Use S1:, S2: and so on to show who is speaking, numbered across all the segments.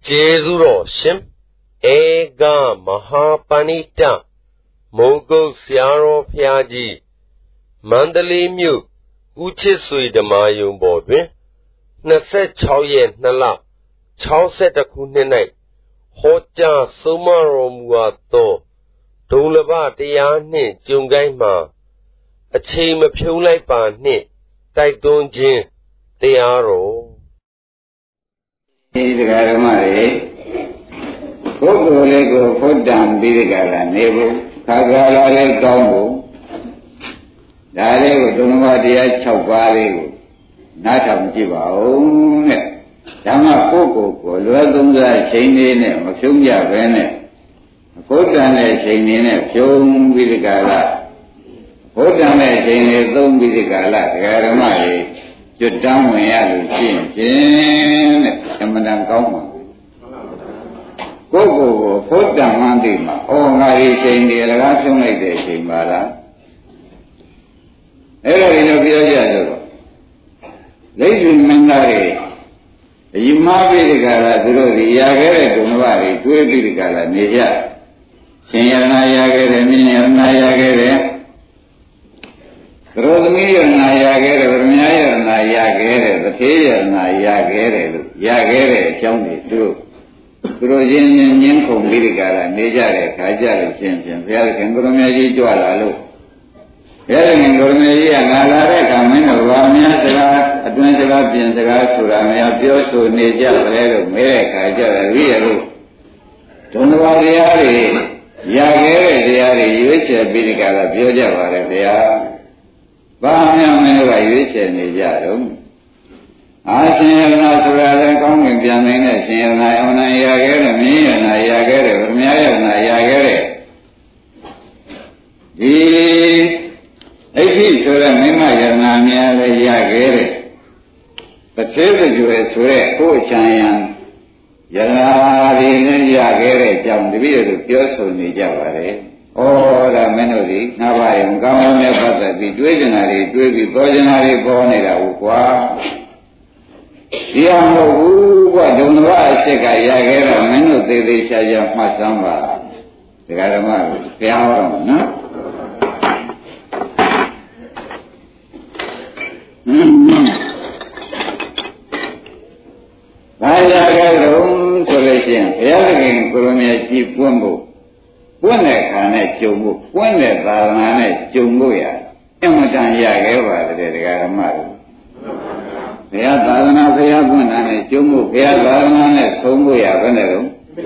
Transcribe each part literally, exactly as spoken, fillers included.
S1: Jezuro Shim Ega Mahapanita Mogo Siaro Piaji Mandali Mu Uchisui de Mayum Bodwin Naset Chauye Nala Chau set a kunenai Hoja Sumaro Muato Dolaba Diane Jungaima A chain of Pulai Bani Taidon Jin Diaro
S2: ဒီကရမတွေပုဂ္ဂိုလ်လေးကိုဖုဒ္ဒံပြီးဒီကရနေဖို့ခါခါလာလေးကောင်းဖို့ဒါလေးကိုသုံးပါးတရား၆ပါးလေးကိုနားထောင်ကြည့်ပါဦးတဲ့ဓမ္မပုဂ္ဂိုလ်ကိုလွယ်သုံးစားချိန်လေးနဲ့မဖြုံးကြပဲနဲ့ဖုဒ္ဒံနဲ့ချိန်လေးနဲ့ဖြုံးပြီးဒီကရဖုဒ္ဒံနဲ့ချိန်လေးသုံးပြီးဒီကရဒကာရမတွေကျွတ်တန်းဝင်ရလို့ရှိရင်ဖြင့်တဲ့အမှန်တန်ကောင်းပါကိုယ့်ကိုယ်ကိုဖုဒ္ဒံမှန်းသိမှာအော်ငါဒီချိန်ဒီလကားဖြုံးလိုက်တဲ့အချိန်ပါလားအဲ့ဒါတွေတော့ပြောကြဆိုတော့လက်ရှိမင်းသားတွေအယမပိဒကလာသူတို့ဒီရခဲ့တဲ့ဒုံဘတွေတွေးပြီးဒီကလာနေကြရှင်ယရနာရခဲ့တယ်မြင့်ယရနာရခဲ့တယ်သရောသမီးယရနာရခဲ့တယ်ဗရမယရနာရခဲ့တယ်သထေယရနာရခဲ့တယ်လို့ရခဲ့တဲ့အကြောင်းတွေသူတို့သူတို့ချင်းချင်းညင်းခုန်ပြီးဒီကလာနေကြတဲ့ခါကြလို့ရှင်ဖြင့်ဘုရားခင်ကိုရမကြီးကြွလာလို့ဘုရားခင်ကိုရမကြီးကငါလာတဲ့အခါမင်းတို့ဘာများစကားအတွင်းစကားပြင်စကားဆိုတာများပြောဆိုနေကြတယ်လို့မဲတဲ့ခါကြတယ်ပြီးရလို့ဒုံတော်တရားတွေရခဲ့တဲ့တရားတွေရွေးချယ်ပြီးဒီကလာပြောကြပါလေဗျာဘာများမင်းတို့ကရွေးချယ်နေကြတော့အာရှင်ယနာဆိုတာလည်းကောင်းကင်ပြန်နေတဲ့ရှင်ယနာအမှန်ရခဲ့တယ်မြင်းယနာရခဲ့တယ်ဗမြယနာရခဲ့တယ်ဒီအိဋ္ဌိဆိုတဲ့မိမယနာများလည်းရခဲ့တယ်တစ်သေးတစ်ကျွယ်ဆိုတဲ့ကိုယ်ချမ်းရန်ယနာတွေလည်းရခဲ့တဲ့ကြောင့်တပည့်တို့ပြောဆိုနေကြပါတယ်ဩဒါမင်းတို့ဒီငါးပါးရင်ကောင်းကောင်းနဲ့ပတ်သက်ပြီးတွေးကြတာတွေတွေးပြီးပေါ်ကြတာတွေပေါ်နေတာဟုတ်ကွာဒီအမဟုတ်ဘူးကွာဒုံဘအစ်စ်ကရခဲ့တော့မင်းတို့သေးသေးချာချာမှတ်စမ်းပါဒကာဓမ္မတို့ဘုရားဟောတော့နော်ဘာရခဲ့တော့ဆိုလို့ရှိရင်ဘုရားသခင်ကိုရမကြီးပွင့်ဖို့ပွင့်တဲ့ခါနဲ့ကြုံဖို့ပွင့်တဲ့သာသနာနဲ့ကြုံဖို့ရအမှန်တန်ရခဲ့ပါတယ်ဒကာဓမ္မတို့ဘုရားသာသနာဘုရားပွင့်တာနဲ့ကျုံးဖို့ဘုရားသာသနာနဲ့ဆုံးဖို့ရဘယ်နဲ့တော့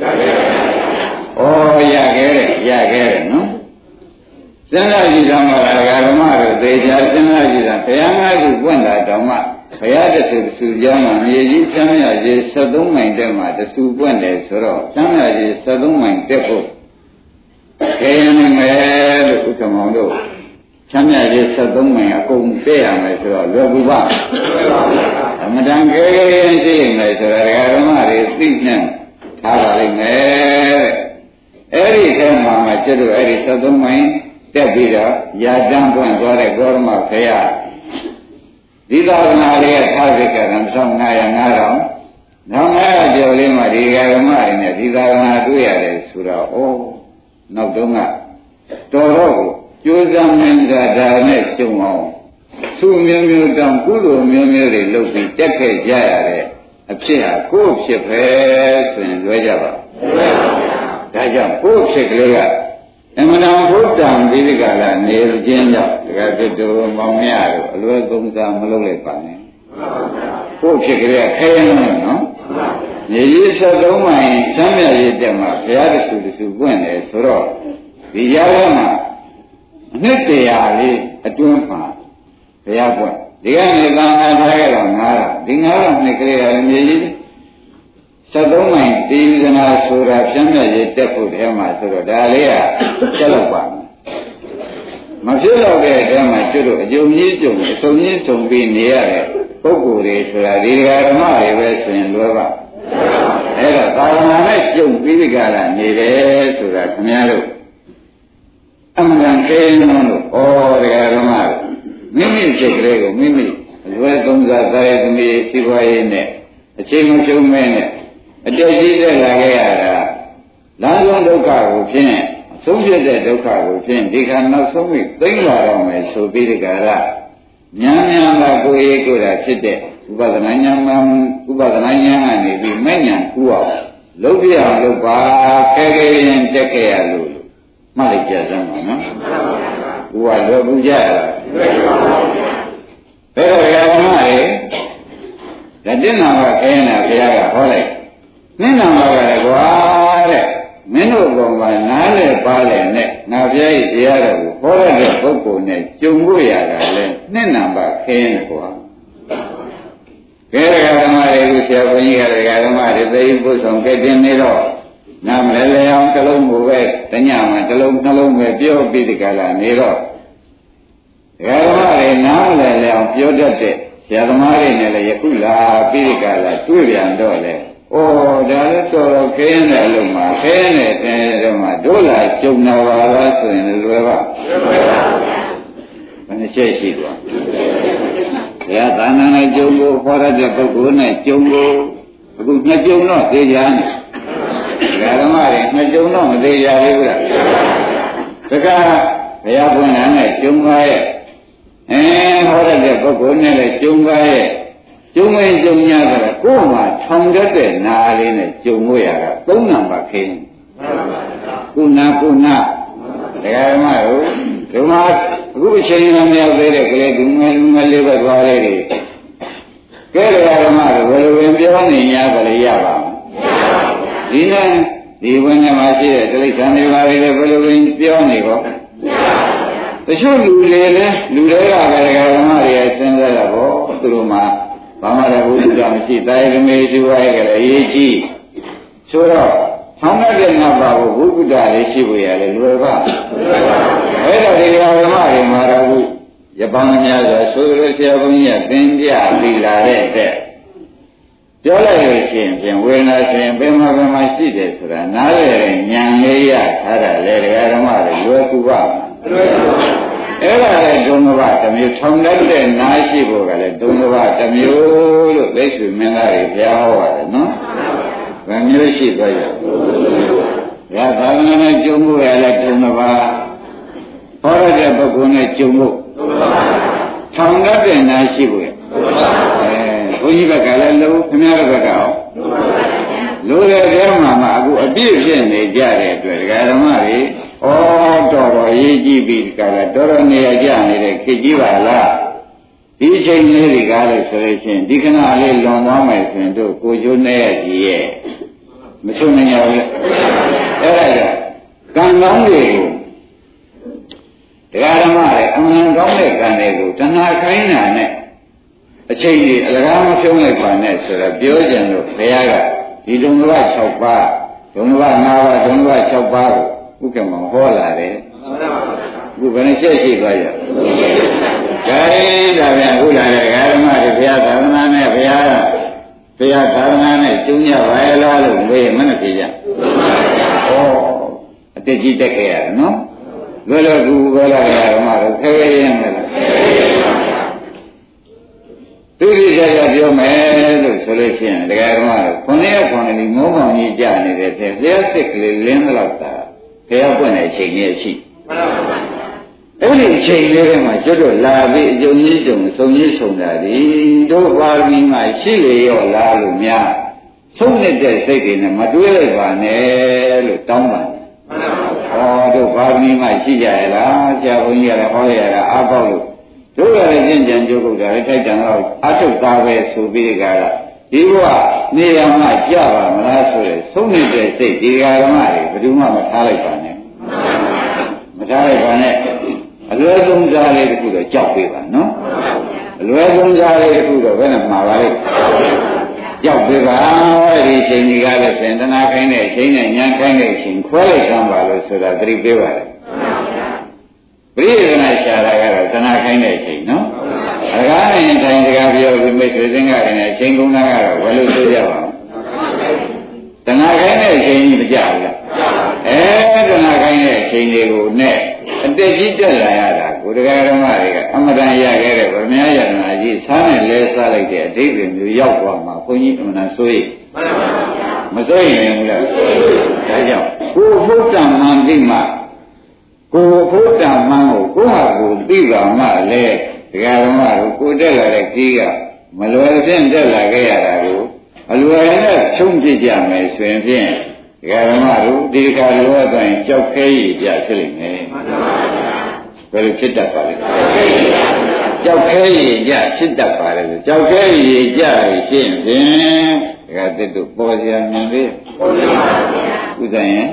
S2: ဩရခဲ့တယ်ရခဲ့တယ်နော်စဉ်းစားကြည့်ကြမှာဒကာဓမ္မတို့သေချာစဉ်းစားကြည့်တာဘုရားငါးခုပွင့်တာတောင်မှဘုရားတဆူတဆူကြောင်းမှာမြေကြီးချမ်းမြကြီး七十三မိုင်တက်မှာတဆူပွင့်တယ်ဆိုတော့ချမ်းမြကြီး七十三မိုင်တက်ဖို့ခေရနေမယ်လို့ဥက္ကမောင်တို့ချမ်းမြကြီး七十三မိုင်အကုန်တက်ရမယ်ဆိုတော့လွယ်ကူပါအမတန်ကြဲကြဲရင်သိနေဆိုတာဒကာဓမ္မတွေသိနေထားပါလိမ့်မယ်အဲ့ဒီထဲမှာမှကျွတ်တို့အဲ့ဒီ七十三မိုင်တက်ပြီးတော့ရာတန်းပွင့်သွားတဲ့ဂေါရမဘုရားဒီသာသနာလေးကထားဖြစ်ကြတယ်một nghìn năm trăm နောက်ငါးကျော်လေးမှဒီဓမ္မတွေနဲ့ဒီသာသနာတွေ့ရတယ်ဆိုတော့ဩနောက်တော့ကတော်တော့ကိုကျိုးစားမင်းသာဒါနဲ့ကျုံအောင်သူ့မျိုးမျိုးတောင်ကုသိုလ်မျိုးမျိုးတွေလုပ်ပြီးတက်ခဲ့ကြရတဲ့အဖြစ်ဟာကိုယ့်ဖြစ်ပဲဆိုရင်လွဲကြပါဒါကြောင့်ကိုယ့်ဖြစ်ကလေးကအမှန်တန်ဘုဒ္ဓံဒီကလာနေခြင်းကြောင့်တကယ်ဖြစ်တော်မောင်မြတ်တို့အလွယ်သုံးစားမလုပ်လိုက်ပါနဲ့ကိုယ့်ဖြစ်ကလေးကခဲရမ်းနော်နေကြီး七十三မိုင်ချမ်းမြတ်ရေးတက်မှာဘုရားတဆူတဆူပွင့်တယ်ဆိုတော့ဒီကြားထဲမှာနှစ်တရာလေးအတွင်းမှာဘုရားပွင့်ဒီကနေသံဃာထားခဲ့တော့ငါးတာဒီငါးတာနှစ်ကလေးကလည်းမြေကြီး七十三မိုင်တေဇနာဆိုတာဖြမ်းမြတ်ရေးတက်ဖို့ထဲမှာဆိုတော့ဒါလေးကချက်တော့ပါမဖြစ်တော့တဲ့အထဲမှာကျွတ်တို့အကျုံကြီးကျုံအစုံကြီးစုံပြီးနေရတဲ့ပုဂ္ဂိုလ်တွေဆိုတာဒီဓမ္မတွေပဲဆိုရင်လွယ်ပါအဲ့တော့သာသနာနဲ့ကျုံပြီးဒီကလာနေတယ်ဆိုတာခင်ဗျားတို့အမှန်တန်ခဲလုံးလို့ဩတရားဓမ္မမိမိစိတ်ကလေးကိုမိမိအလွယ်သုံးစားသားရဲ့သမီးစီပွားရေးနဲ့အချိန်မဖြုံးမဲနဲ့အတကြီးတက်လာခဲ့ရတာလမ်းဆုံးဒုက္ခကိုဖြင့်အဆုံးဖြစ်တဲ့ဒုက္ခကိုဖြင့်ဒီခါနောက်ဆုံးပြီးသိမ့်လာတော့မယ်ဆိုပြီးဒီကရဉာဏ်ဉာဏ်ကကိုယ်ရေးကိုယ်တာဖြစ်တဲ့ဥပဒနာဉာဏ်မှဥပဒနာဉာဏ်ကနေပြီးမဲ့ဉာဏ်ကူအောင်လုပ်ပြအောင်လုပ်ပါခဲခဲရင်တက်ခဲ့ရလို့မှတ်လိုက်ကြစမ်းပါနော်ဘုရားလွယ်ဘူးကြရလားလွယ်ပါဘူးဘယ်တော့ရမလဲဒါတင်နာကခဲနေတာဘုရားကဟောလိုက်မင်းနာမှာကလည်းကွာတဲ့မင်းတို့ကောင်ကနားလေပါလေနဲ့ငါဘုရားရဲ့တရားတော်ကိုဟောရတဲ့ပုဂ္ဂိုလ်နဲ့ကြုံဖို့ရတာလဲနှစ်နာပါခဲနေကွာကဲဓမ္မတွေကိုဆရာဘုန်းကြီးကဓမ္မတွေသိဖို့ဆောင်ကဲတင်နေတော့နာမလဲလေအောင်တစ်လုံးကိုပဲတညမှာတစ်လုံးနှလုံးပဲပြောပြီးဒီကလာနေတော့ဓမ္မတွေနားလဲလေအောင်ပြောတတ်တဲ့ဆရာသမားတွေနဲ့လည်းယခုလာပြီးဒီကလာတွေ့ပြန်တော့လေဩဒါလည်းတော်တော်ခင်းတဲ့အလုံးမှာခင်းနေတဲ့တော့မှတို့လာကြုံနာပါလားဆိုရင်လွယ်ပါလွယ်ပါဘယ်နှချက်ရှိသွားဘုရားသာနာနဲ့ကြုံဖို့ခေါ်ရတဲ့ပုဂ္ဂိုလ်နဲ့ကြုံဖို့အခုနှစ်ကြုံတော့သိကြတယ်ဓမ္မတွေနှစ်ကြုံတော့မသိကြဘူးလားဒါကဘုရားဘုရားနဲ့ကြုံပါရဲ့အဲဟောရတဲ့ပုဂ္ဂိုလ်နဲ့လည်းကြုံပါရဲ့ကျုံဝင်ကြုံရတာကိုယ်မှာထောင်တတ်တဲ့နာလေးနဲ့ကြုံလို့ရတာသုံးနံပါတ်ခင်းကုနာကုနာတရားဓမ္မတို့ဒီမှာအခုအချိန်မှမရောက်သေးတဲ့ကလေးဒီငယ်ငယ်လေးပဲသွားလေးတွေကဲတရားဓမ္မတို့ဘယ်လိုဝင်ပြောနေ냐ကလေးရပါမလဲဒီနဲ့ဒီဝင်ထဲမှာရှိတဲ့တိရစ္ဆာန်တွေပါလေဘယ်လိုဝင်ပြောနေကောတချို့လူတွေလည်းလူတွေကပဲတရားဓမ္မတွေစဉ်းစားတာပေါ့သူတို့မှာဘာမှလည်းဘုရားမရှိတိုင်းကမေသူဝိုင်းကလည်းအရေးကြီးဆိုတော့ဆောင်းတဲ့ငါပါကိုဘုရားလေးရှိဖို့ရတယ်လွယ်ပါအဲ့တော့ဒီဓမ္မတွေမှာတော့ဘူးရပောင်းများစွာဆိုလိုဆရာဘုန်းကြီးကသင်ပြပြီးလာတဲ့တဲ့ပြောလိုက်လို့ရှိရင်ပြင်ဝေဒနာဆိုရင်ဘယ်မှာဘယ်မှာရှိတယ်ဆိုတာနားလည်ဉာဏ်လေးရထားတာလေဓမ္မတွေလွယ်ကူပါလွယ်ပါအဲ့ဒါလည်းဒုံကဘာတစ်မျိုးထောင်တတ်တဲ့နားရှိဖို့ကလည်းဒုံကဘာတစ်မျိုးလို့သိစုမင်းသားတွေဘုရားဟောပါတယ်နော်ဘယ်မျိုးရှိသွားရဘုရားသာသနာနဲ့ကျုံဖို့ရလဲဒုံကဘာဟောရတဲ့ပုဂ္ဂိုလ်နဲ့ကျုံဖို့ထောင်တတ်တဲ့နားရှိဖို့ရအဲဘုန်းကြီးဘက်ကလည်းလို့ခင်ဗျားတို့ဘက်ကရောလို့တဲ့တဲမှာမှအခုအပြည့်ဖြစ်နေကြတဲ့အတွက်ဒကာဓမ္မတွေဩတော်တော်ရေးကြည့်ပြီးကြတာတော်တော်နေရာကျနေတဲ့ခေကြီးပါလားဒီအချိန်လေးတွေကလည်းဆိုလို့ရှိရင်ဒီခဏလေးလွန်သွားမယ်ဆိုရင်တို့ကိုကျိုးနဲ့ကြီးရဲ့မချုံနိုင်ရဘူးအဲ့ဒါကံကောင်းတွေကိုတရားဓမ္မတွေအမှန်ကောင်းတဲ့ကံတွေကိုတဏှာခိုင်းတာနဲ့အချိန်ကြီးအလကားမဖြုံးလိုက်ပါနဲ့ဆိုတော့ပြောကြတယ်လို့ဘုရားကဒီဒုံက၆ပါးဒုံက၅ပါးဒုံက၆ပါးကိုဥက္ကမဟောလာတယ်အခုဘယ်နှချက်ရှိသွားရဒါဒါပြန်အခုလာတဲ့ဓမ္မတွေဘုရားသာသနာနဲ့ဘုရားဘုရားသာသနာနဲ့ကျုံရပါရဲ့လားလို့မေးမနဲ့ပြေကြဩအတိတ်ကြီးတက်ခဲ့ရတယ်နော်လွယ်လွယ်ကူကူပဲလားဓမ္မတွေခဲခဲရင်းပဲလားသူဒီကြကြပြောမယ်လို့ဆိုလို့ရှိရင်တရားဓမ္မတွေခုနှစ်ရက်ခုနှစ်ဒီမောကောင်ကြီးကြာနေတဲ့တဲ့ဘုရားစစ်ကလေးလင်းတော့တာဘုရားပွင့်တဲ့အချိန်ကြီးရှိမှန်ပါဗျာအဲ့ဒီအချိန်လေးထဲမှာကျွတ်တော့လာပြီးအကျုံကြီးကျုံစုံကြီးဆုံတာဒီတို့ပါရမီမှာရှိလေရောလားလို့များဆုံးနေတဲ့စိတ်တွေနဲ့မတွေးလိုက်ပါနဲ့လို့တောင်းပါတယ်မှန်ပါဗျာဟောတို့ပါရမီမှာရှိကြရလားဆရာဘုန်းကြီးကလည်းဟောရတာအားပေါက်လို့တို့ကလည်းကျင့်ကြံကြိုးကုတ်တာလည်းထိုက်တန်တော့အထုတ်သားပဲဆိုပြီးကြတာဒီဘဝနေရာမှာကြပါမလားဆိုရယ်ဆုံးနေတဲ့စိတ်ဒီဃာဓမ္မတွေဘယ်သူမှမထားလိုက်ပါနဲ့မထားလိုက်ပါနဲ့အလွယ်ဆုံးစားလေးတစ်ခုတော့ကြောက်ပေးပါနော်အလွယ်ဆုံးစားလေးတစ်ခုတော့ဘယ်နဲ့မှာပါလိမ့်ကြောက်ပေးပါဒီချိန်ကြီးကလည်းစင်တနာခိုင်းတဲ့အချိန်နဲ့ညာခိုင်းတဲ့အချိန်ခွဲလိုက်ကြပါလို့ဆိုတာသတိပေးပါတယ်ပရိသေနာရှာတာကတော့တဏှာခိုင်းတဲ့အချိန်နော်အကားနဲ့တိုင်းတကားပြောပြီးမိတ်ဆွေသင်္ကန်းနဲ့အချိန်ကုန်တာကတော့ဘယ်လိုဆိုကြပါ့တဏှာခိုင်းတဲ့အချိန်ကြီးမကြဘူးလားအဲတဏှာခိုင်းတဲ့အချိန်တွေကိုနဲ့အတက်ကြီးတက်လာရတာကိုတရားဓမ္မတွေကအမတန်ရခဲ့တဲ့ဗမြာယတနာကြီးစားနဲ့လဲစားလိုက်တဲ့အတိတ်တွေမျိုးရောက်သွားမှာဘုန်းကြီးအမှန်တန်ဆိုရင်မမစိုးရင်ဘူးလားဒါကြောင့်ကိုယ်ဘုဒ္ဓမှန်သိမှကိုယ်ဘုဒ္ဓမှန်ကိုကိုယ့်ဟာကိုယ်သိပါမှလေဒကာဓမ္မတို့ကိုယ်တက်လာတဲ့ကြီးကမလွယ်ဖြင့်တက်လာခဲ့ရတာကိုအလွယ်နဲ့ချုပ်ပြကြမယ်ဆိုရင်ဖြင့်ဒကာဓမ္မတို့ဒီခါလိုအပ်တိုင်းကြောက်ခဲရည်ကြဖြစ်လိမ့်မယ်မှန်ပါပါဘယ်လိုဖြစ်တတ်ပါလဲကြောက်ခဲရည်ကြဖြစ်တတ်ပါလေကြောက်ခဲရည်ကြရှင်းဖြင့်ဒကာသစ်တို့ပေါ်စရာဉာဏ်လေးပေါ်ပါပါဥဒ္ဒရင်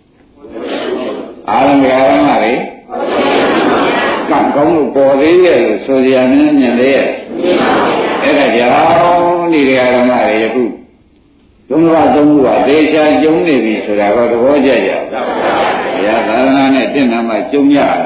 S2: အားလုံးဒကာဓမ္မတွေကံကောင်းလို့ပေါ်သေးရဲ့လို့ဆိုစရာဉာဏ်လေးရဲ့အဲ့ဒါကြောင့်ဒီဒကာဓမ္မတွေယခုသုံးပါးသုံးခုဟာဒေရှာကျုံနေပြီဆိုတာတော့သဘောကျကြပါဘုရားသာသနာနဲ့တင့်နာမှာကျုံရတာ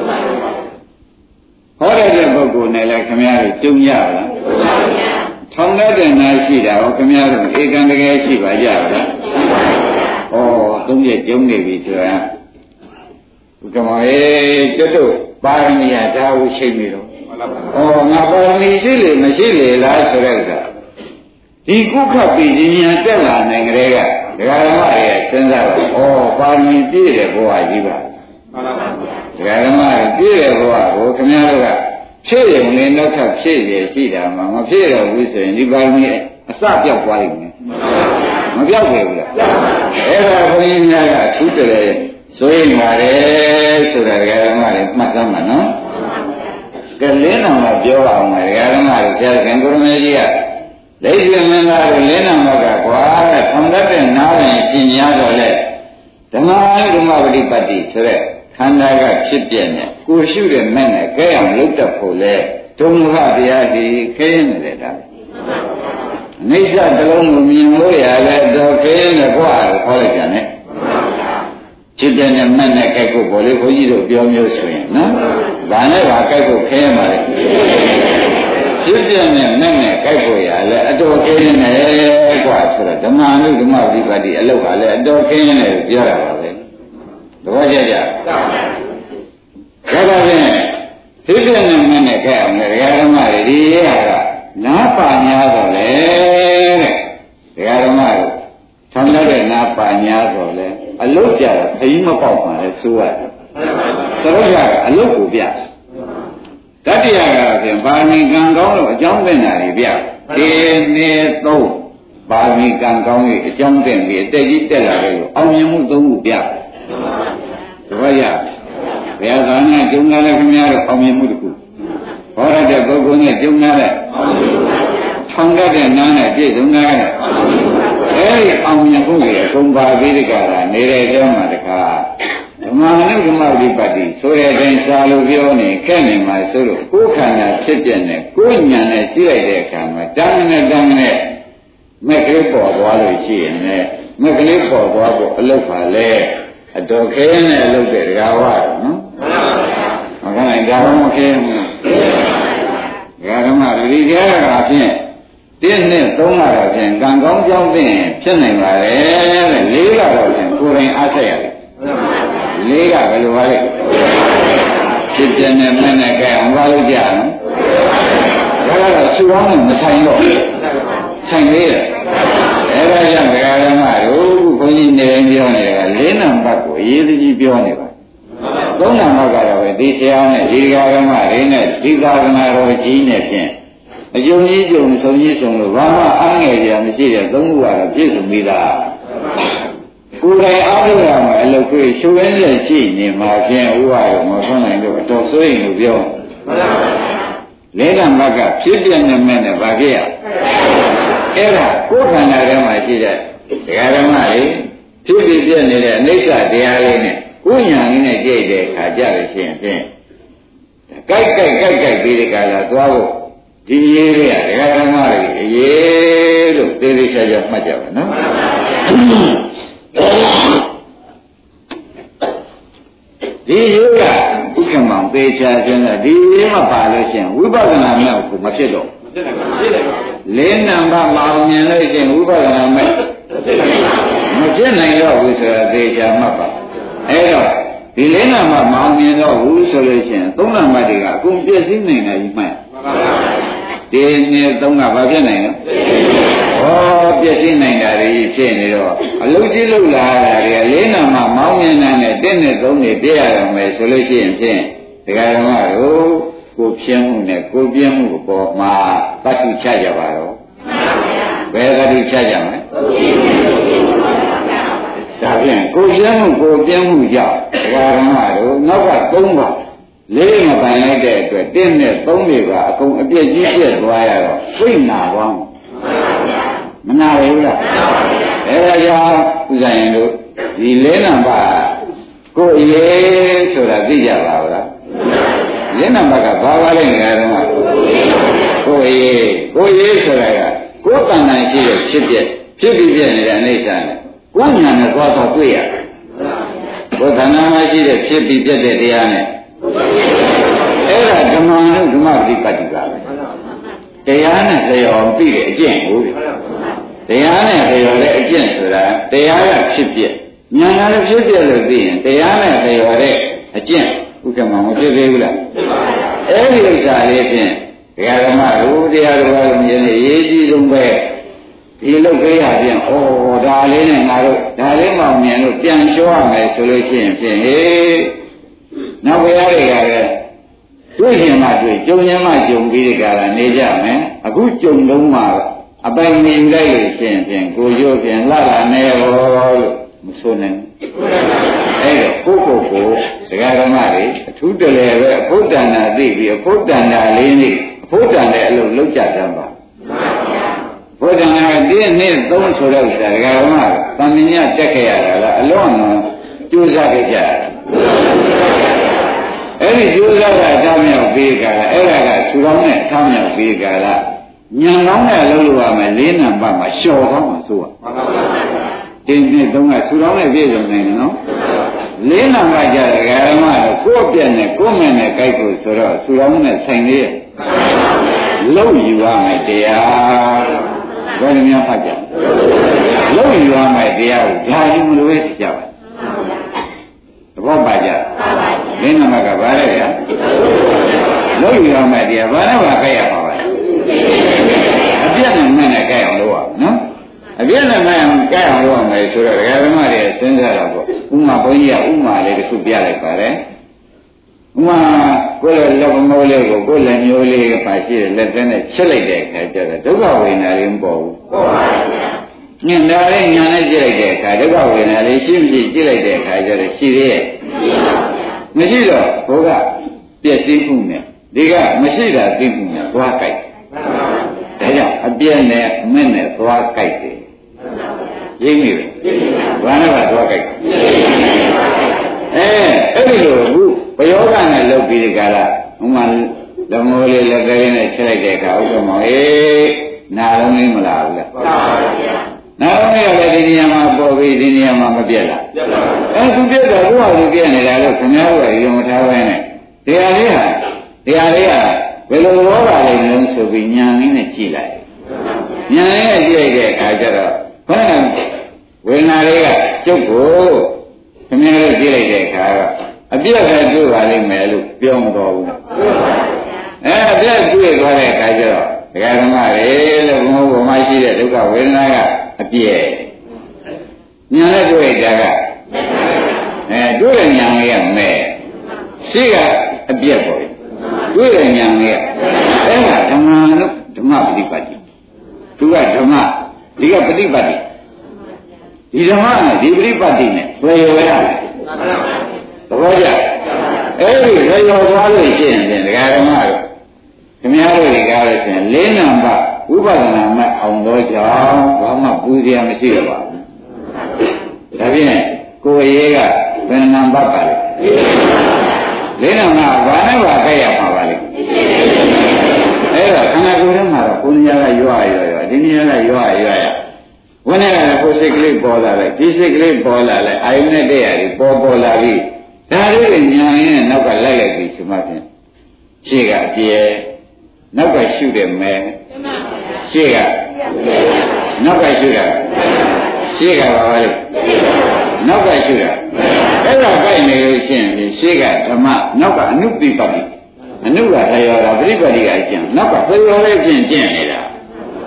S2: ဟောတဲ့ပုဂ္ဂိုလ်နဲ့လည်းခမည်းတော်ကျုံရလားထောင်တဲ့နာရှိတာဟောခမည်းတော်ဧကံတကယ်ရှိပါကြလားဩသုံးရက်ကျုံနေပြီဆိုတာဘုကမောရေကျွတ်တို့ပါရမီယာဒါဟုရှိပြီတော့ဩငါပါရမီရှိလေမရှိလေလားဆိုတဲ့ဥစ္စာဒီကုခပ်ပြီးဉာဏ်တက်လာနိုင်ကြတဲ့ကဒကာဓမ္မတွေစဉ်းစားတော့ဩပါရမီပြည့်တဲ့ဘဝကြီးပါမှန်ပါပါဒကာဓမ္မတွေပြည့်တဲ့ဘဝကိုခင်ဗျားတို့ကဖြည့်ရင်လည်းနောက်ထပ်ဖြည့်ရရှိတာမှမဖြည့်တော့ဘူးဆိုရင်ဒီပါရမီအစပြောက်သွားလိမ့်မယ်မပြောက်ဘူးလားအဲ့ဒါဘုန်းကြီးများကထူးတယ်ဆိုရင်ပါတယ်ဆိုတာဒကာဓမ္မတွေမှတ်သားမှာနော်ကလင်းတော်ကပြောအောင်ဒကာဓမ္မတွေဆရာခင်ကိုရမေကြီးကလက်ရှိမင်းသားတို့လင်းနာမကကွာထောင်တတ်တဲ့နားရင်ပြင်ရတော့လေဓမ္မဓမ္မပฏิပတ်တိဆိုတဲ့ခန္ဓာကဖြစ်ပြနေကိုရှုတဲ့မဲ့နဲ့ကဲအောင်လုပ်တတ်ဖို့လေဒုမဟတရားဒီခဲနေတယ်ဒါအိဋ္ဌတလုံးကိုမြင်လို့ရလဲတော့ခဲနေကွာခေါ်လိုက်ကြတယ်ဖြစ်တဲ့နဲ့မဲ့နဲ့ကဲဖို့ဘောလေးဘုန်းကြီးတို့ပြောမျိုးဆိုရင်နော်ဘာနဲ့ဘာကဲဖို့ခဲမှာလဲဖြစ်ပြနဲ့နဲ့နဲ့ကြိုက်ဖို့ရလဲအတော်ကင်းနေတယ်ကွာဆိုတော့ဓမ္မအနုဓမ္မဝိပါတိအလုပ်ဟာလဲအတော်ကင်းနေတယ်ပြောတာပါပဲသဘောကျကြဒါပါဖြင့်ဖြစ်ပြနဲ့နဲ့နဲ့ကြိုက်အောင်လေဒကာဓမ္မတွေဒီရကနားပါညာတော့လေတဲ့ဒကာဓမ္မတွေထောင်တဲ့နားပါညာတော့လေအလုပ်ကြတော့ခကြီးမပေါက်ပါလေဆိုရတယ်သရုပ်ကအလုပ်ကိုပြတတိယကဖြင့်ပါဏိကံကောင်းလို့အကြောင်းသိတာတွေဗျဒီနေ့သုံးပါဏိကံကောင်းရဲ့အကြောင်းသိပြီးအတက်ကြီးတက်လာတယ်လို့အောင်မြင်မှုသုံးခုဗျသဘောရဘုရားသာနာကျုံလာတဲ့ခင်ဗျားတို့အောင်မြင်မှုတစ်ခုဟောရတဲ့ပုဂ္ဂိုလ်နဲ့ကျုံလာတဲ့ထောင်တဲ့နားနဲ့ပြည့်စုံလာတဲ့အဲဒီအောင်မြင်မှုတွေအကုန်ပါပြီးဒီကရာနေတဲ့ကျောင်းမှာတခါဓမ္မအနုဓမ္မဝိပတ္တိဆိုတဲ့အတိုင်းစာလို့ပြောနေခဲ့နေမှာဆိုလို့ကိုယ်ခန္ဓာဖြစ်ပြနေကိုယ်ဉာဏ်နဲ့ကြည့်လိုက်တဲ့အခါမှာတန်းနဲ့တန်းနဲ့မက်ကလေးပေါ်သွားလို့ရှိရင်လည်းမက်ကလေးပေါ်သွားဖို့အလုပ်ပါလေအတော်ခဲနဲ့အလုပ်တဲ့ဒကာဝါနော်မှန်ပါဗျာမကနိုင်ဒါမှမခဲဘူးဒကာဓမ္မဒီတရားကဖြင့်တင်းနဲ့သုံးရတာဖြင့်ကံကောင်းကြောင်းသိရင်ဖြစ်နိုင်ပါလေတဲ့လေးကတော့ဖြင့်ကိုယ်တိုင်အားဆက်ရတယ်လေးကဘယ်လိုပါလဲဖြစ်ပြနေမဲ့နဲ့ကြအောင်ပါလို့ကြာနော်ဒါကတော့စုအောင်မဆိုင်တော့ဆိုင်လေးတယ်အဲဒါကြောင့်ဒကာဓမ္မတို့ဘုန်းကြီးနေပြောနေတာလေးနံပါတ်ကိုအရေးကြီးပြောနေပါသုံးနံပါတ်ကတော့ပဲဒီဆရာနဲ့ဒီဒကာဓမ္မတွေနဲ့ဒီသာသနာတော်ကြီးနဲ့ဖြင့်အကျုံကြီးကျုံဆုံးကြီးဆုံးလို့ဘာမှအားငယ်ကြမရှိတဲ့သုံးခုကတော့ပြည့်စုံပြီးသားကိုယ်တိုင်အားထုတ်ရမှာအလုပ်ကိုရှုရင်းနဲ့ရှိနေမှာဖြင့်ဥပါရောမဆုံးနိုင်လို့အတော်ဆိုရင်လို့ပြောလဲကမကဖြစ်ပြနေမဲ့နဲ့ဗာပြရအဲ့ဒါကိုယ်ခန္ဓာထဲမှာရှိတဲ့ဒကာဓမ္မတွေဖြစ်ဖြစ်ပြနေတဲ့အနိစ္စတရားလေးနဲ့ကိုယ်ညာလေးနဲ့ကြိတ်တဲ့အခါကြလို့ရှိရင်ဖြင့်ကြိုက်ကြိုက်ကြိုက်ကြိုက်ပြီးဒီကလာသွားဖို့ဒီရေးတွေကဒကာဓမ္မတွေအရေးလို့သေသေးချာချာမှတ်ကြပါနော်ဒီယောဂဥက္ကမောင်ပေချာခြင်းနဲ့ဒီရေးမပါလို့ရှိရင်ဝိပဿနာမဲ့ကိုမဖြစ်တော့လေးနံပါတ်မအောင်မြင်လို့ရှိရင်ဝိပဿနာမဲ့မဖြစ်နိုင်တော့ဘူးဆိုတာသေချာမှတ်ပါအဲတော့ဒီလေးနံပါတ်မအောင်မြင်တော့ဘူးဆိုလို့ရှိရင်သုံးနံပါတ်တွေကအကုန်ပြည့်စည်နိုင်တယ်ကြီးမှတ်ဒီနေ့သုံးကဘာဖြစ်နိုင်လဲဩပြည့်စည်နိုင်တာတွေဖြစ်နေတော့တော့အလုံးကြီးလုံးလာတာတွေကလေးနာမှာမောင်းမြင်တဲ့တင်းနဲ့သုံးနေပြရအောင်မယ်ဆိုလို့ရှိရင်ဖြင့်ဒကာဓမ္မတို့ကိုပြင်းမှုနဲ့ကိုပြင်းမှုအပေါ်မှာတတ်ထုချကြပါတော့ဘယ်တတ်ထုချကြမလဲဒါဖြင့်ကိုပြင်းမှုကိုပြင်းမှုကြောင့်ဒကာဓမ္မတို့နောက်ကသုံးပါလေးမပိုင်လိုက်တဲ့အတွက်တင်းနဲ့သုံးတွေကအကုန်အပြည့်ကြီးပြည့်သွားရတော့စိတ်နာသွားမနာဘူးလားအဲဒါကြောင့်ဥစ္စာရင်တို့ဒီလေးနံပါတ်ကိုအရေးဆိုတာသိကြပါဘူးလားလေးနံပါတ်ကဘာပါလဲငါတော့ကိုအရေးကိုအရေးဆိုတာကကိုယ်တန်တန်ရှိတဲ့ဖြစ်ဖြစ်ဖြစ်ပြီးပြနေတဲ့အိဋ္ဌာနဲ့ကိုယ်ညာနဲ့သွားတော့တွေ့ရတယ်ကိုယ်တန်တန်မှရှိတဲ့ဖြစ်ပြီးပြတဲ့တရားနဲ့အဲ့ဒါဓမ္မနဲ့ဓမ္မပฏิပတ်တိပါပဲတရားနဲ့လျော်ပြီးတဲ့အကျင့်ကိုတရားနဲ့လျော်တဲ့အကျင့်ဆိုတာတရားကဖြစ်ဖြစ်ဉာဏ်ကလည်းဖြစ်ဖြစ်လို့သိရင်တရားနဲ့လျော်တဲ့အကျင့်ဥက္ကမမဖြစ်သေးဘူးလားအဲ့ဒီဥစ္စာလေးဖြင့်ဒကာဓမ္မတို့တရားတော်ဘာလို့မြင်နေရေးကြီးဆုံးပဲဒီလုတ်ခေးရဖြင့်ဩဒါလေးနဲ့ငါတို့ဒါလေးမှမြင်လို့ပြန်လျှောရမယ်ဆိုလို့ရှိရင်ဖြင့်ဟေးနောက်ဘုရားတွေကလည်းတွေ့ရင်မှတွေ့ကြုံရင်မှကြုံပြီးဒီကရနေကြမယ်အခုကြုံလုံးမှအပိုင်မြင်လိုက်လို့ရှိရင်ဖြင့်ကိုရိုးဖြင့်လာလာနေရောလို့မဆိုနိုင်အဲ့တော့ကိုကိုကိုဒကာဓမ္မတွေအထူးတလဲပဲအဖို့တန်တာသိပြီးအဖို့တန်တာလေးနေအဖို့တန်တဲ့အလုပ်လုပ်ကြကြပါဘုရားနာတည်းနဲ့သုံးဆိုတော့ဒကာဓမ္မသံမြင်တက်ခဲ့ရတာလားအလုံးအောင်ကြိုးစားခဲ့ကြရတာအဲ့ဒီကြိုးစားတာအထောက်မြောက်ပြီးကြတာအဲ့ဒါကဆူကောင်းနဲ့အထောက်မြောက်ပြီးကြတာညံကောင်းနဲ့လှုပ်လို့ရမယ်လေးနံပါတ်မှာလျှော်ကောင်းမှာဆိုရတင်းနဲ့သုံးကဆူကောင်းနဲ့ပြည့်စုံနေတယ်နော်လေးနံပါတ်ကြတဲ့ဓမ္မတော့ကိုယ့်အပြက်နဲ့ကိုယ်မဲ့နဲ့ကြိုက်ဖို့ဆိုတော့ဆူကောင်းနဲ့ဆိုင်လေးလှုပ်ယူရမယ်တရားဘယ်လိုများဖတ်ကြလှုပ်ယူရမယ်တရားကိုဓာယူမလို့ပဲကြပါသဘောပါကြလင်းနမကဘာလဲဗျာလို့ယူရမယ်တရားဘာနဲ့ပါကြရပါပါအပြည့်နဲ့မဲ့နဲ့ကြရအောင်လို့ရနော်အပြည့်နဲ့မဲ့အောင်ကြရအောင်လို့ရမယ်ဆိုတော့ဒကာဓမ္မတွေစဉ်းစားတာပေါ့ဥမာဘုန်းကြီးကဥမာလေးတစ်ခုပြလိုက်ပါတယ်ဥမာကိုယ်လက်မိုးလေးကိုကိုယ်လက်မျိုးလေးပါရှိတဲ့လက်သက်နဲ့ချက်လိုက်တဲ့အခါကျတော့ဒုက္ခဝေဒနာလေးမပေါ်ဘူးပေါ်ပါဘူးညင်တာလေးညာနဲ့ကြည့်လိုက်တဲ့အခါဒုက္ခဝေဒနာလေးရှိမရှိကြည့်လိုက်တဲ့အခါကျတော့ရှိသေးရဲ့မရှိတော့ဘုရားပြည့်စည်မှုနဲ့ဒီကမရှိတာသိမှုနဲ့သွားကြိုက်ဒါကြောင့်အပြည့်နဲ့မင်းနဲ့သွားကြိုက်တယ်ရင်းမိတယ်ဘာနဲ့ပါသွားကြိုက်အဲအဲ့ဒီလိုအခုဘယောဂနဲ့လုပ်ပြီးဒီကလာဥမာဓမ္မိုးလေးလက်သေးနဲ့ချက်လိုက်တဲ့အခါဥက္ကမောအေးနာလုံးလေးမလားဘူးလားမှန်ပါဗျာနာလုံးလေးကလည်းဒီနေရာမှာပေါ်ပြီးဒီနေရာမှာမပြတ်လားပြတ်ပါဘူးအဲသူပြတ်တော့ဘုရားသူပြတ်နေတာလို့ခင်ဗျားတို့ကယုံထားပဲနဲ့တရားလေးဟာတရားလေးဟာဘယ်လိုသဘောပါလိမ့်လို့ဆိုပြီးညာရင်းနဲ့ကြည့်လိုက်ညာရင်းနဲ့ကြည့်လိုက်တဲ့အခါကျတော့ဘယ်နဲ့ဝေဒနာလေးကကျုပ်ကိုခင်ဗျားတို့ကြည့်လိုက်တဲ့အခါကအပြည့်ပဲတွေ့ပါလိမ့်မယ်လို့ပြောမတော်ဘူးအဲအပြည့်တွေ့သွားတဲ့အခါကျတော့ဒကာဓမ္မတွေလို့ဘုံဘုံမှရှိတဲ့ဒုက္ခဝေဒနာကအပြည့်ညာနဲ့တွေ့ကြတာကအဲတွေ့တဲ့ညာလေးကမဲ့ရှိကအပြည့်ပေါ်တွေ့တဲ့ညာလေးကအဲ့ဒါဓမ္မလို့ဓမ္မပฏิပတ်တိသူကဓမ္မဒီကပฏิပတ်တိဒီဓမ္မနဲ့ဒီပฏิပတ်တိနဲ့ဘယ်ရောရလဲသဘောကျအဲ့ဒီဘယ်ရောသွားလို့ရှိရင်ဒကာဓမ္မတို့ခင်ဗျားတို့ဒီကားလို့ရှိရင်လေးနံပါတ်ဥပဒနာမဲ့အောင်တော့ကြောင်းဘာမှပူစရာမရှိတော့ပါဘူးဒါဖြင့်ကိုယ်ရေးကဘယ်နံပါတ်ပါလဲလေးနံပါတ်ဘာနဲ့ပါကြရမှာပါလဲအဲ့တော့ခန္ဓာကိုယ်ထဲမှာတော့ကိုယ်နေရာကရွာရွာရွာဒီနေရာကရွာရွာရဝန်းထဲကကိုယ်စိတ်ကလေးပေါ်လာလိုက်ဒီစိတ်ကလေးပေါ်လာလိုက်အာယုနဲ့တည်းရတယ်ပေါ်ပေါ်လာပြီးဒါလေးညာရင်းနဲ့နောက်ကလိုက်လိုက်ပြီးဆိုမှဖြင့်ရှေ့ကအပြည့်နောက်ကရှုတယ်မယ်ရှေ့ကနောက်ကရှုတာရှေ့ကဘာပါလဲနောက်ကရှုတာအဲ့ဒါကြိုက်နေလို့ရှိရင်ရှေ့ကဓမ္မနောက်ကအနုပိပတိအနုကလျော်တာပရိပတိကအကျင့်နောက်ကလျော်လေးကျင့်ကျင့်နေတာ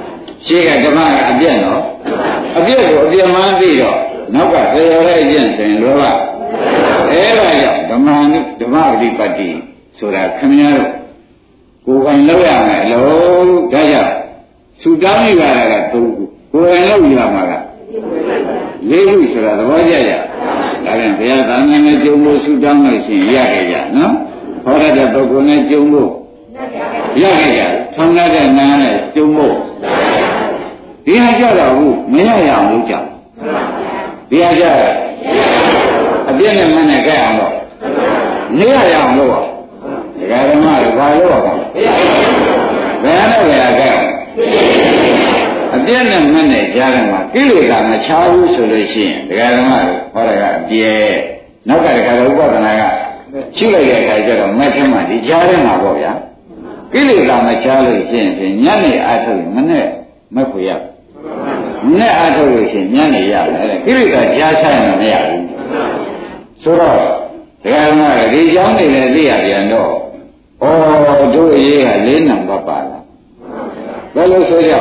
S2: ရှေ့ကဓမ္မကအပြည့်တော့အပြည့်ကိုအပြည့်မှန်းသိတော့နောက်ကသေရတဲ့အကျင့်ဆိုရင်လောဘအဲဒါကြောင့်ဓမ္မနုဓမ္မပฏิပတ်တိဆိုတာခင်ဗျားတို့ကိုယ်ပိုင်လောက်ရမယ်အလုံးဒါကြောင့်သုတောင်းမိပါတာကသုံးခုကိုယ်ပိုင်လောက်ရမှာကလေးခုဆိုတာသဘောကျကြဒါပြန်ဘုရားသာမန်နဲ့ကြုံလို့သုတောင်းလို့ရှိရင်ရခဲ့ကြနော်ဟောရတဲ့ပုဂ္ဂိုလ်နဲ့ကြုံလို့ရခဲ့ကြထောင်ရတဲ့နားနဲ့ကြုံလို့ဒီဟာကြတော့ဘူးမရရအောင်လုပ်ကြဒီဟာကြအပြည့်နဲ့မနဲ့ကြရအောင်လို့နေရရအောင်လို့ဒကာဓမ္မကဘာလို့အောင်ဘယ်နဲ့ပဲကြရအပြည့်နဲ့မနဲ့ကြားတယ်မှာကိလေသာမချားဘူးဆိုလို့ရှိရင်ဒကာဓမ္မဟောရကအပြည့်နောက်ကဒကာဥပဒနာကရှိလိုက်တဲ့အခါကျတော့မက်ထမဒီကြားထဲမှာပေါ့ဗျာကိလေသာမချားလို့ရှိရင်ညနေအားထုတ်မနဲ့မက်ခွေရမနဲ့အားထုတ်လို့ရှိရင်ညနေရတယ်ကိလေသာကြားချရင်မရဘူးဆိုတော့ဒကာဓမ္မဒီเจ้าနေလည်းသိရပြန်တော့ဩတို့အရေးကလေးနံပါတ်ပါလားဘယ်လိုဆိုကြ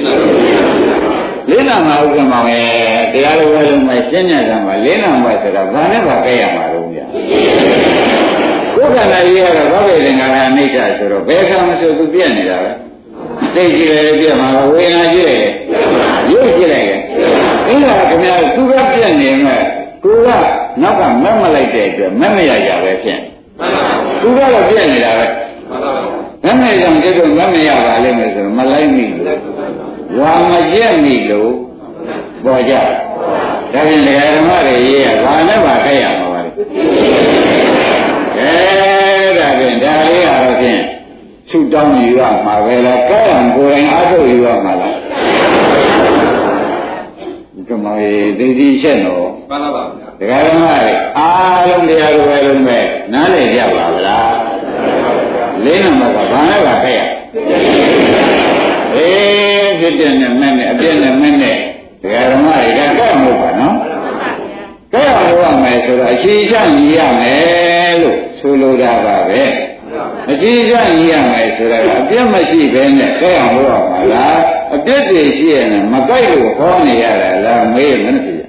S2: လေးနံပါတ်ဥက္ကမပဲတရားတော်ဘယ်လိုမှရှင်းညတာမှာလေးနံပါတ်ဆိုတာဘာနဲ့ပါကြရမှာတော့ဗျာကိုယ်ကလည်းရေးရတော့ဘာပဲသင်္ခါရအိဋ္ဌဆိုတော့ဘယ်ခါမှဆိုသူပြည့်နေတာပဲသိကြည့်လေပြည့်မှာဝေဒနာကြည့်လေရုပ်ကြည့်လိုက်လေအဲ့ဒါခင်ဗျာသူကပြည့်နေမဲ့ကိုကနောက်ကမက်မလိုက်တဲ့အတွက်မက်မရရပဲဖြစ်သူကတော့ပြည့်နေတာပဲမက်မရအောင်ကျတော့မက်မရပါလိမ့်မယ်ဆိုတော့မလိုက်မိလို့ဝါမကျက်မိလို့ပေါ်ကြဒါပြင်လေဓမ္မတွေရေးရဘာနဲ့ပါခဲ့ရမှာပါလဲအဲဒါဖြင့်ဒါလေးကတော့ဖြင့်ဆုတောင်းယူရမှာပဲလားကဲအောင်ကိုယ်တိုင်အားထုတ်ယူရမှာလားဒီမှာဒီဒီချက်တော့မှန်ပါပါဗျာဒကာဓမ္မတွေအားလုံးတရားတွေပဲလုံးပဲနားလည်ကြပါဗလားလေးနံပါတ်ကဘာနဲ့ပါခဲ့ရအေးဖြစ်တဲ့နဲ့မဲ့နဲ့အပြည့်နဲ့မဲ့နဲ့ဒကာဓမ္မတွေကဲ့မဟုတ်ပါနော်ကဲ့အောင်လုပ်ရမယ်ဆိုတော့အရှိချညီရမယ်လို့ဆိုလိုတာပါပဲအရှိချညီရမယ်ဆိုတာကအပြည့်မရှိဘဲနဲ့ကဲ့အောင်လုပ်ရမှာလားအပြည့်တွေရှိရင်မကြိုက်လို့ဟောနေရတာလားမေးမနှဖြစ်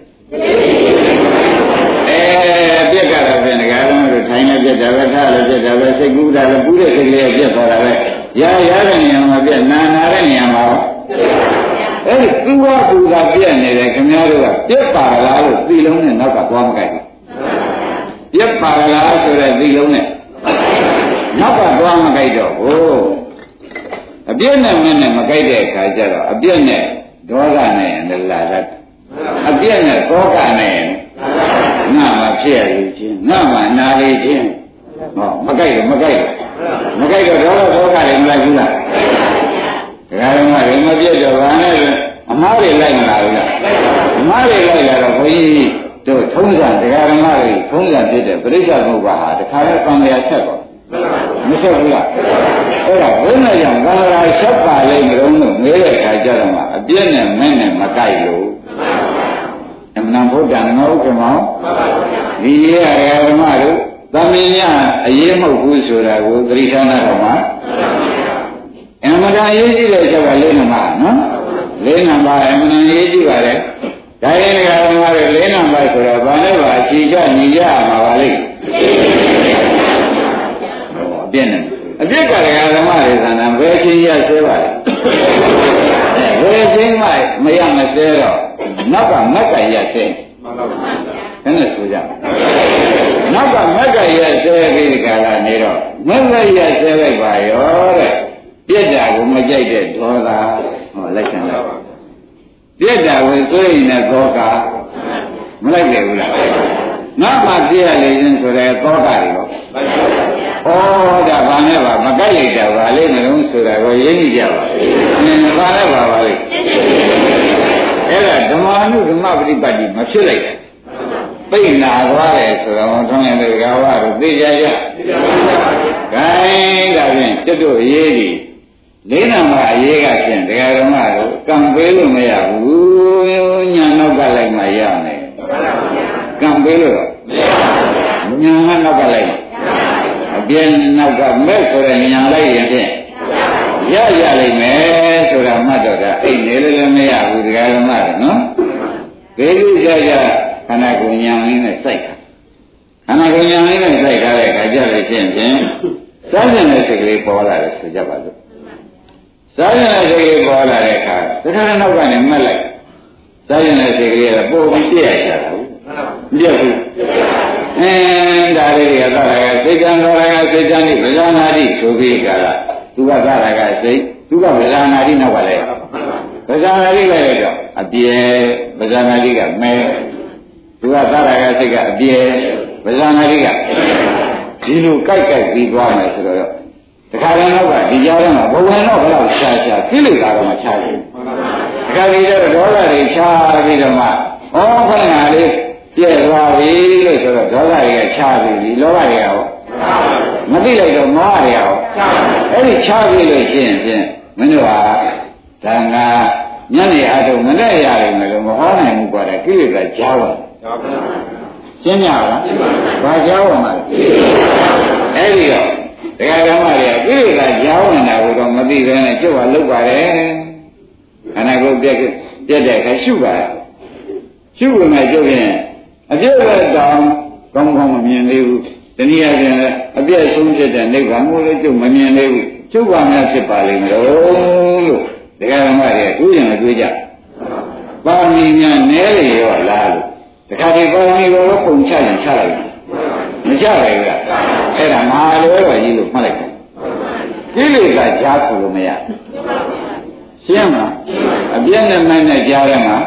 S2: အဲပြက်ကတော့ပြန်ဒကာဓမ္မတို့ထိုင်နေပြက်တာပဲထားလည်းပြက်တာပဲစိတ်ကူးတာလည်းပူးတဲ့စိတ်လေးပြက်သွားတာပဲရရတဲ့နေရာမှာပြက်နာနာတဲ့နေရာမှာအဲ့ဒီသူကသူကပြက်နေတယ်ခင်ဗျားတို့ကပြက်ပါလားလို့သိလုံးနဲ့နောက်ကသွားမကြိုက်ဘူးပြက်ပါလားဆိုတဲ့သိလုံးနဲ့နောက်ကသွားမကြိုက်တော့ဘူးအပြက်နဲ့မနဲ့မကြိုက်တဲ့အခါကျတော့အပြက်နဲ့ဒေါသနဲ့လည်းလာတတ်အပြက်နဲ့သောကနဲ့ငါမှဖြစ်ရလို့ချင်းငါမှနာလေးချင်းဟောမကြိုက်တော့မကြိုက်တော့မကြိုက်တော့ဒေါသသောကတွေမလိုက်ဘူးလားဒကာဓမ္မတွေမပြည့်တော့ဘာနဲ့အမားတွေလိုက်မလာဘူးလားအမားတွေလိုက်လာတော့ဘုန်းကြီးတို့ထုံးစံဒကာဓမ္မတွေထုံးစံဖြစ်တဲ့ပြိဿဘုရားဟာတခါလဲကံရချက်ပေါ့မဆက်ဘူးလားအဲ့ဒါဘယ်နဲ့ကြောင့်ကံရချက်ပါလိမ့်မလို့လို့ငဲတဲ့ခါကျတော့မှအပြည့်နဲ့မဲ့နဲ့မကြိုက်လို့အမှန်ဘုရားငါဥက္ကမောဒီရဓမ္မတို့သမင်းရအရေးမဟုတ်ဘူးဆိုတာကိုသတိထားနာတော့မှာအမှန်တရားရေးကြည့်တဲ့ချက်ကလေးနံပါတ်နော်လေးနံပါတ်အမှန်ရေးကြည့်ပါလေဒါရင်ဓမ္မတွေလေးနံပါတ်ဆိုတော့ဘာလဲပါအချီချညီရမှာပါလိမ့်အပြည့်နဲ့အပြည့်ကဓမ္မတွေသဏ္ဍာန်ဘယ်ချင်းရဆဲပါလဲဘယ်ချင်းမှမရမဆဲတော့နောက်ကမက်ကရဆဲမှန်ပါပါဘယ်နဲ့ဆိုကြနောက်ကမက်ကရဆဲပြီးဒီကလာနေတော့မက်ကရဆဲလိုက်ပါရောတဲ့ပြက်တာကိုမကြိုက်တဲ့ဒေါသဟောလိုက်ခံတော့ပြက်တာကိုစိုးရင်လည်းသောကမလိုက်ကြဘူးလားငါမှပြည့်ရလေခြင်းဆိုတဲ့သောကတွေရောဩဒါဘာနဲ့ပါမကြိုက်လိုက်တာပါလေမလို့ဆိုတာကိုရင်းကြည့်ကြပါအင်းဘာလဲပါပါလေအဲ့ဒါဓမ္မအနုဓမ္မပฏิပတ်တိမဖြစ်လိုက်တယ်ပိတ်နာသွားတယ်ဆိုတော့ထုံးတဲ့ကာဝတို့သိကြကြသိကြပါဘူး။ခိုင်းဒါဖြင့်ကျွတ်တို့အရေးကြီးလေးနံပါတ်အရေးကဖြင့်တရားဓမ္မတို့ကံပေးလို့မရဘူးညာနောက်ကလိုက်မှရမယ်။ကံပေးလို့မရဘူး။ညာနောက်ကလိုက်အပြင်းနောက်ကမဲ့ဆိုတဲ့ညာလိုက်ရင်ဖြင့်ရရလိမ့်မယ်ဆိုတာမှတ်တော့တာအိတ်နေလည်းမရဘူးတရားဓမ္မတွေနော်ဒီလိုကြကြခန္ဓာကိုယ်ညာရင်းနဲ့စိုက်တာခန္ဓာကိုယ်ညာရင်းနဲ့စိုက်ထားတဲ့အခါကျလို့ချင်းဖြင့်စားကျင်တဲ့စိတ်ကလေးပေါ်လာတယ်ဆိုကြပါစို့စားကျင်တဲ့စိတ်ကလေးပေါ်လာတဲ့အခါတခါတော့နောက်ကနေမှတ်လိုက်စားကျင်တဲ့စိတ်ကလေးကပို့ပြီးပြည့်ရချတာဘူးမပြည့်ဘူးအင်းဒါလေးတွေကသာရကစိတ်ကံသောရကစိတ်ကံဒီဗဇာနာတိဆိုပြီးကြတာသူကသာရကစိတ်သူကဗဇာနာတိနောက်ကလည်းဗဇာနာတိလည်းတော့အပြဲဗဇာနာတိကမဲသူကသာရကစိတ်ကအပြဲဗဇာနာတိကဒီလိုကြိုက်ကြိုက်ပြီးသွားမယ်ဆိုတော့တခါတည်းတော့ကဒီကြားထဲမှာဘဝင်တော့ဘယ်တော့ရှာရှာကိလေသာတော့မချဘူးတခါတည်းတော့ဒေါသတွေချပြီးတော့မှဩခဏလေးပြည့်သွားပြီလို့ဆိုတော့ဒေါသတွေကချပြီးပြီလောဘတွေကရောမသိလိုက်တော့မောဟတွေရောအဲ့ဒီချပြီးလို့ရှိရင်ဖြင့်မင်းတို့ဟာဒါငါညနေအားထုတ်မနဲ့ရတယ်မလို့မဟောနိုင်ဘူးကွာတဲ့ကိလေသာကြားပါရှင်းရလားဘာကြားပါမလဲအဲ့ဒီတော့တရားဓမ္မတွေကကိလေသာကြားဝင်တာကိုတော့မသိဘဲနဲ့ကျုပ်ကလုပ်ပါတယ်ခန္ဓာကိုယ်ပြက်ပြက်တဲ့အခါရှုပါရှုဝင်မှကျုပ်ရင်အပြည့်ပဲတောင်းကောင်းကောင်းမမြင်သေးဘူးတနည်းအားဖြင့်လည်းအပြည့်ဆုံးဖြစ်တဲ့နိဗ္ဗာန်ကိုလည်းကျုပ်မမြင်သေးဘူးကျုပ်ကများဖြစ်ပါလိမ့်မလို့လို့တရားဓမ္မတွေတွေးရင်တွေးကြပါမီညာနဲလေရောလားလို့တခါဒီပါမီကိုပုံချရင်ချလိုက်မချလိုက်ဘူးလားအဲ့ဒါငါလိုတော့ကြီးလို့မှတ်လိုက်တယ်ကိလေသာကြားဆိုလို့မရရှင်းမလားအပြည့်နဲ့မနဲ့ကြားရမှာ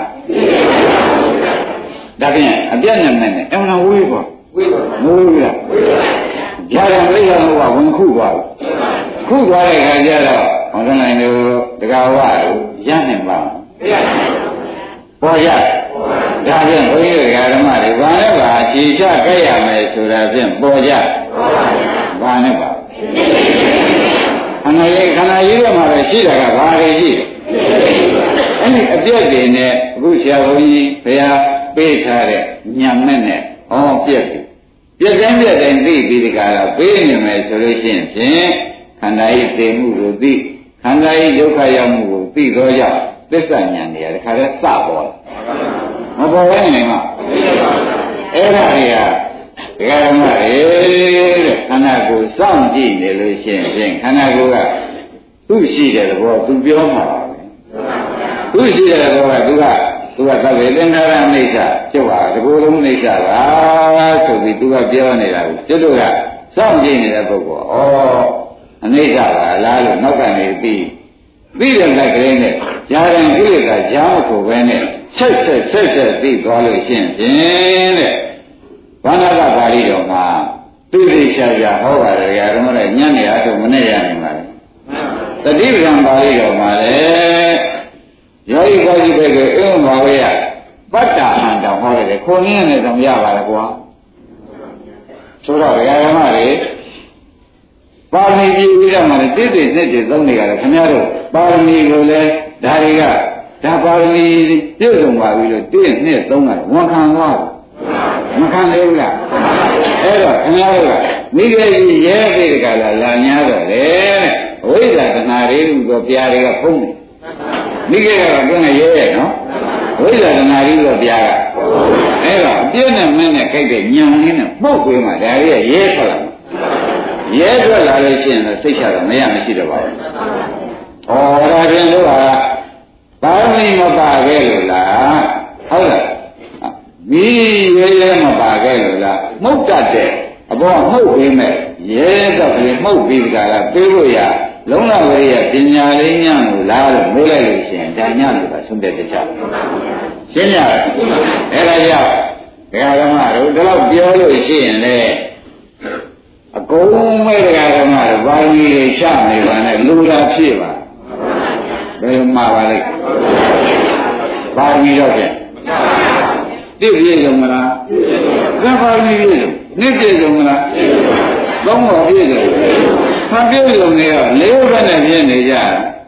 S2: ဒါဖြင့်အပြည့်နဲ့မနဲ့အမှန်ဝေးပေါ့ဝေးပါမဝေးလားကြားရမိရလို့ကဝင်ခုသွားခုသွားတဲ့ခါကျတော့ဟောတဲ့နိုင်တို့တက္ကဝတို့ရနိုင်ပါမရနိုင်ပေါ်ရဒါဖြင့်ဘုန်းကြီးဓမ္မတွေဘာနဲ့ပါခြေချကြက်ရမယ်ဆိုတာဖြင့်ပေါ်ကြဘာနဲ့ပါခန္ဓာရေးခန္ဓာရေးထဲမှာပဲရှိတာကဘာတွေရှိအဲ့ဒီအပြည့်တွေနဲ့အခုဆရာဘုန်းကြီးဘုရားပေးထားတဲ့ညံနဲ့နဲ့ဟောပြည့်ပြီပြည့်တိုင်းပြည့်တိုင်းသိပြီးဒီကရာပေးနေမယ်ဆိုလို့ရှိရင်ဖြင့်ခန္ဓာရေးသိမှုကိုသိခန္ဓာရေးဒုက္ခရောက်မှုကိုသိတော့ကြောင့်သစ္စာဉာဏ်တွေကတခါတည်းစပေါ်လာမပေါ်ဘဲနေမှာအဲ့ဒါတွေကဒကာဓမ္မတွေတဲ့ခန္ဓာကိုယ်စောင့်ကြည့်နေလို့ရှိရင်ဖြင့်ခန္ဓာကိုယ်ကသူ့ရှိတဲ့သဘောသူပြောမှာပါပဲသူ့ရှိတဲ့သဘောကသူကသူကသဗ္ဗေသင်္ခါရအိဋ္ဌကျုပ်ဟာဒီကိုယ်လုံးအိဋ္ဌပါဆိုပြီးသူကပြောနေတာကိုကျွတ်တို့ကစောင့်ကြည့်နေတဲ့ပုဂ္ဂိုလ်ဩအနိဋ္ဌပါလားလို့နောက်ကနေပြီးပြီးတဲ့ကလေးနဲ့ဂျာရင်ကိလေသာကြားမဖို့ပဲနဲ့ဆက်ဆက်ဆက်ဆက်ပြီးသွားလို့ရှိရင်ဖြင့်တဲ့ဘာနာကပါဠိတော်မှာသူသိရှာရှာဟောပါတယ်ဓမ္မတွေညနေအားထုတ်မနဲ့ရနိုင်ပါဘူးတတိပံပါဠိတော်မှာလေယောဂီကောကြီးပဲကအင်းပါဝေးရပတ္တာဟံတောင်ဟောတယ်ခွန်ရင်းနဲ့တော့မရပါဘူးကွာဆိုတော့ဓမ္မတွေပါရမီပြည့်ပြီးတော့မှတိတိနှစ်တိသုံးနေရတယ်ခင်ဗျားတို့ပါရမီကိုလည်းဒါတွေကဒါပါရမီပြည့်စုံပါပြီလို့တိနှစ်သုံးတာဝန်ခံသွားမခံသေးဘူးလားအဲ့တော့ခင်ဗျားတို့ကမိခဲ့ကြီးရဲပြီးတကလားလာများတော့လေဝိဇ္ဇာတဏှာတွေလို့ဆိုပြားတွေကဖုံးတယ်မိခဲ့ကတော့တွန်းနေရဲရဲ့နော်ဝိဇ္ဇာတဏှာတွေလို့ပြားကအဲ့တော့အပြည့်နဲ့မင်းနဲ့ကြိုက်တဲ့ညံရင်းနဲ့ပုတ်ပေးမှဒါတွေကရဲထွက်လာရဲထွက်လာလို့ရှိရင်တော့စိတ်ချတော့မရမရှိတော့ပါဘူး။ဩဒါပြန်လို့ဟာဘာမင်းမပါခဲ့လို့လားဟုတ်လား။မိရဲရဲမပါခဲ့လို့လားမှုတ်တတ်တဲ့အပေါ်မှုတ်ပေးမဲ့ရဲတော့ဒီမှုတ်ပြီးကြတာပေးလို့ရလုံးလာဝရိယပညာလေးညံ့လို့လားလို့မေးလိုက်လို့ရှိရင်ဒါညံ့လို့ကဆုံးတဲ့တခြားရှင်းရတယ်။အဲဒါကြောင့်ဒကာဓမ္မတို့ဒီလောက်ပြောလို့ရှိရင်လေအကုန်မဲ့တရားဓမ္မတွေဘာကြီးတွေရှနေပါနဲ့လူတာဖြစ်ပါဘယ်မှာပါလဲဘာကြီးတော့ပြန်တိပြည့်စုံမလားသဘာဝကြီးပြည့်စုံနှစ်ပြည့်စုံမလားသုံးပါပြည့်စုံဟာပြည့်စုံနေတော့လေးဘက်နဲ့ပြည့်နေကြ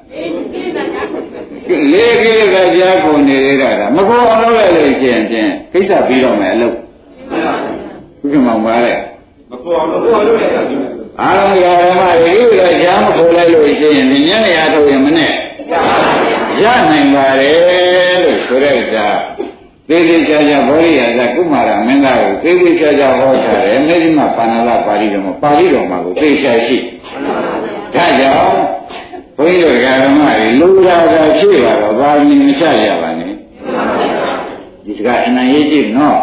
S2: လေးကိလေသာကြားကုန်နေရတာမကောအောင်လုပ်လိုက်လို့ရှိရင်ဖြင့်ကိစ္စပြီးတော့မယ်အလုပ်ဘုရားမောင်ပါလေမပေါ်အောင်လို့ပြောလို့ရတယ်အားလုံးဓမ္မတွေဒီလိုကြားမပေါ်လိုက်လို့ရှိရင်ညနေရထုတ်ရင်မနဲ့ရရနိုင်ပါလေလို့ဆိုတဲ့ဥစ္စာသေသေးချာချာဘောရိယာသကုမာရမင်းသားကိုသေသေးချာချာဟောထားတယ်မေဇိမပါဏာလပါဠိတော်မှာပါဠိတော်မှာကိုသိချာရှိဒါကြောင့်ဘုန်းကြီးတို့ဓမ္မတွေလူရာသာရှိပါတော့ဘာမင်းမချရပါနဲ့ဒီစကားအနံ့ရေးကြည့်နော်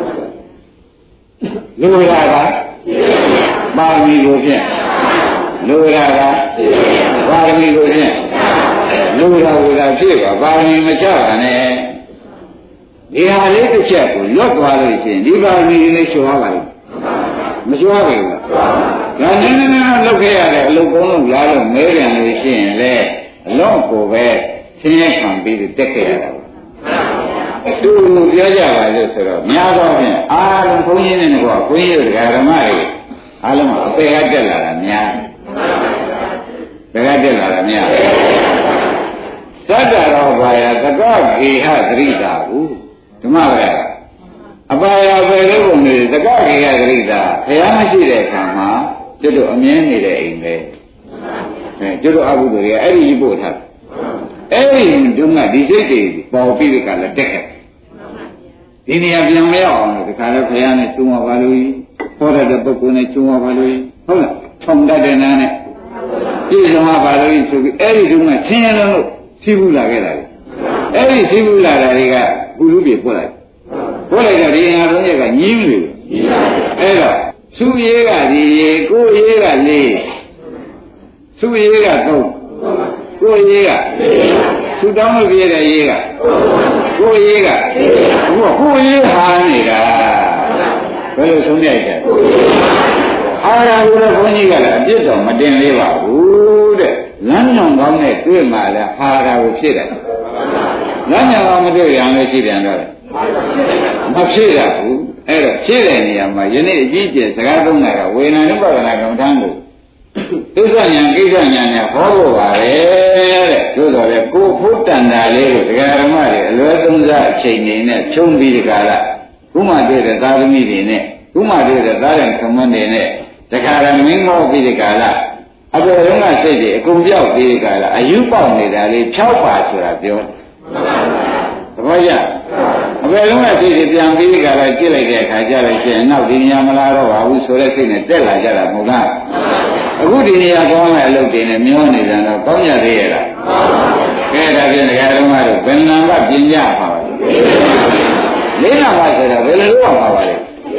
S2: လူရာသာပါဠိကိုဖြင့်လူရာသာပါဠိကိုဖြင့်လူရာဝလာဖြစ်ပါဘာမင်းမချပါနဲ့ဒီဟာလေးတစ်ချက်ကိုလွတ်သွားလို့ရှိရင်ဒီပါဠိလေးလျှော်ရပါလိမ့်မလျှော်ရဘူးလားဒါနည်းနည်းနည်းလောက်ခဲ့ရတဲ့အလုပ်ကုန်းလုံးလာလို့မဲပြန်လို့ရှိရင်လေအလုံးကိုပဲဆင်းရဲခံပြီးတက်ခဲ့ရတာသူပြောကြပါလို့ဆိုတော့များသောဖြင့်အားလုံးဘုန်းကြီးနဲ့ကောဘုန်းကြီးတို့ဓမ္မတွေအားလုံးအပေကတက်လာတာများတယ်ဘယ်ကတက်လာတာများသတ္တရောဘာယတကောကေဟသရိတာဟုဓမ္မပဲအပါယပဲလို့ပုံနေတကောကေဟသရိတာဘုရားမရှိတဲ့အခါမှာကျွတ်တို့အမြဲနေတဲ့အိမ်ပဲအဲကျွတ်တို့အဘုဒ္ဓတွေအဲ့ဒီပို့ထားအဲ့ဒီဒုက္ခဒီစိတ်တွေပေါ်ပြီးတဲ့ကလည်းတက်ခဲ့ဒီနေရာပြန်မရောက်အောင်လို့ဒီခါလည်းဘုရားနဲ့ကျုံးပါလို့ဟောတဲ့ပုဂ္ဂိုလ်နဲ့ကျုံးပါလို့ဟုတ်လားထုံတတ်တဲ့နားနဲ့ပြည့်စုံပါလို့ဆိုပြီးအဲ့ဒီဒုက္ခဆင်းရဲလို့သိဘူးလာခဲ့တာလေအဲ့ဒီသိဘူးလာတာတွေကကုလူပြေပို့လိုက်ပို့လိုက်တော့ဒီငါတို့ရကညင်းလို့အဲ့တော့သူ့ရေးကဒီရေးကိုရေးကလေးသူ့ရေးကသုံးကိုရေးကသူတောင်းလို့ပြရတဲ့ရေးကကိုရေးကအခုကိုရေးဟာနေတာဘယ်လိုဆုံးဖြတ်ကြလဲအာရဟုလည်းဘုန်းကြီးကလည်းအပြစ်တော်မတင်လေးပါဘူးတဲ့လမ်းညောင်ကောင်းနဲ့တွေ့မှလည်းဟာရာကိုဖြစ်တယ်လမ်းညောင်ကောင်းမတွေ့ရအောင်လို့ရှိပြန်တော့တယ်မဖြစ်ရဘူးအဲ့တော့ဖြစ်တဲ့နေရာမှာယနေ့အကြီးကျယ်စကားသုံးတာကဝေဒနာဥပဒနာကမ္မထမ်းကိုသစ္စာဉာဏ်ကိစ္စဉာဏ်နဲ့ဟောဖို့ပါပဲတဲ့သို့တော်လည်းကိုယ်ဖို့တန်တာလေးကိုတရားဓမ္မတွေအလွယ်သုံးစားအချိန်နေနဲ့ဖြုံးပြီးဒီကလာခုမှတွေ့တဲ့သာသမီတွေနဲ့ခုမှတွေ့တဲ့သားရံခမန်းတွေနဲ့တခါရမင်းမောပြီးဒီကလာအပေတုံးကစိတ်တွေအကုန်ပြောက်ပြီးဒီကလာအယူပေါက်နေတာလေးဖြောက်ပါဆိုတာပြောသဘောကျအပေတုံးကစိတ်တွေပြန်ပြီးဒီကလာကြည့်လိုက်တဲ့အခါကျတော့ရှင်နောက်ဒီနေရာမလာတော့ပါဘူးဆိုတဲ့စိတ်နဲ့တက်လာကြတာမဟုတ်လားအခုဒီနေရာကောင်းတဲ့အလုပ်တွေနဲ့မျောနေကြတော့ကောင်းရသေးရဲ့လားကဲဒါဖြင့်ဒကာဓမ္မတို့ဘယ်နံပါတ်ပညာပါလဲလေးနံပါတ်ဆိုတော့ဘယ်လိုလုပ်ပါပါလဲ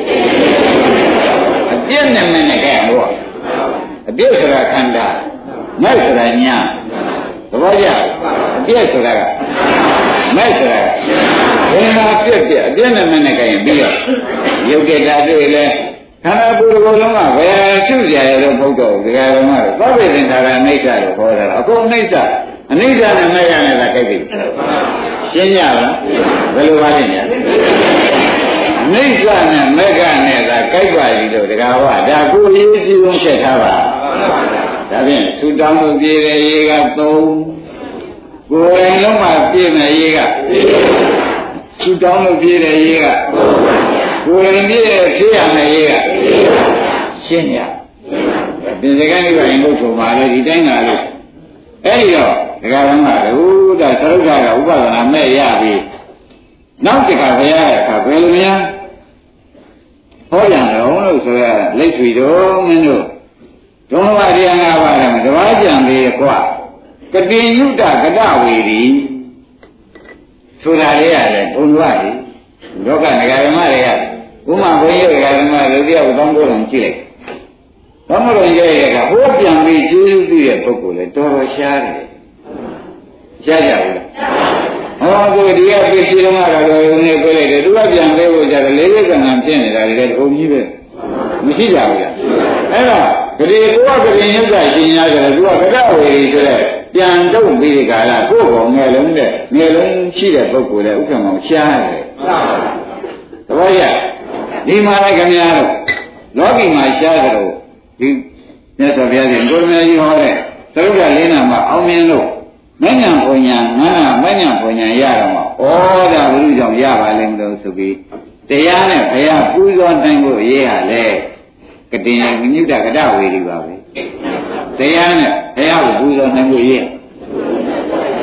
S2: အပြည့်နဲ့မနဲ့ကဲလို့အပြည့်ဆိုတာခန္ဓာမဲ့ဆိုတာညာသဘောကျအပြည့်ဆိုတာကမဲ့ဆိုတာကဘယ်မှာပြည့်ပြည့်အပြည့်နဲ့မနဲ့ကဲရင်ပြီးတော့ယုတ်ကတာတွေ့လဲခန္ဓာကိုယ်ကိုယ်လုံးကဘယ်ရှုကြရတော့ဘုဒ္ဓဒကာဓမ္မတို့သောဝိသင်္ခါရအိဋ္ဌလို့ခေါ်တာအကုန်အိဋ္ဌအနိစ္စနဲ့မဲ့ရနဲ့သာကြိုက်ပြီရှင်းကြလားဘယ်လိုပါလဲညာအနိစ္စနဲ့မဲ့ကနဲ့သာကြိုက်ပါပြီလို့ဒကာဝဒါကိုယ်ရေးကြည့်လုံးချက်ထားပါဒါဖြင့်သုတောင်းလို့ပြည့်တဲ့ရေးကသုံးကိုယ်ရင်လုံးမှာပြည့်တဲ့ရေးကသုတောင်းလို့ပြည့်တဲ့ရေးကကိုယ်ရင်ပြည့်ဖြစ်ရမယ်ရေးကရှင်းရဒီစကားလေးကရင်လို့ဆိုပါလေဒီတိုင်းကလို့အဲ့ဒီတော့ဒကာဓမ္မတို့ဒါသရုပ်ကဥပဒနာမဲ့ရပြီနောက်တစ်ခါဘုရားရဲ့အခါဘယ်လိုများဟောကြတယ်လို့ဆိုရလက်ထွေတော်မင်းတို့ဒုံဝရိယငါးပါးနဲ့တဘာကြံသေးကွာကတိယုတကတဝေဒီဆိုတာလေးရတယ်ဘုံဝရီလောကဒကာဓမ္မတွေကဥမာဘုန်းကြီးဒကာဓမ္မတွေတရားကိုတောင်းဖို့လုံးကြည့်လိုက်တောင်းဖို့လုံးရဲ့ကဟိုးပြန်ပြီးကျေးဇူးပြုတဲ့ပုဂ္ဂိုလ်လေတော်တော်ရှားတယ်ရှားကြဘူးလားဟောသူဒီကပြည့်စုံတော့တော့နေပြလိုက်တယ်သူကပြန်ပေးဖို့ကြတယ်လေးလေးကံကံဖြစ်နေတာလေအကုန်ကြီးပဲမရှိကြဘူးလားအဲ့တော့ဂရေကိုကဂရေညွတ်တာရှင်ရတယ်သူကကတဝေရီဆိုတဲ့ပြန်တော့ပြီးဒီကလာကိုယ့်ကောင်ငယ်လုံးနဲ့ငယ်လုံးရှိတဲ့ပုဂ္ဂိုလ်လေဥက္ကမောင်ရှားတယ်သဘောကျဒီမှာလည်းခင်ဗျားတို့လောကီမှာရှားကြတော့ဒီမြတ်စွာဘုရားရှင်ကိုရမကြီးဟောတဲ့သရုပ်ကလေးနာမှာအောင်မြင်လို့မဉ္ဇဉ်ဘုံညာငါးမဉ္ဇဉ်ဘုံညာရတော့မှာဩဒါဘုရားကြောင့်ရပါလိမ့်မလို့ဆိုပြီးတရားနဲ့ဘုရားပူဇော်နိုင်ဖို့ရေးရလေကတိယမြညုတကတဝေဒီပါပဲတရားနဲ့ဘုရားကိုပူဇော်နိုင်ဖို့ရေးသ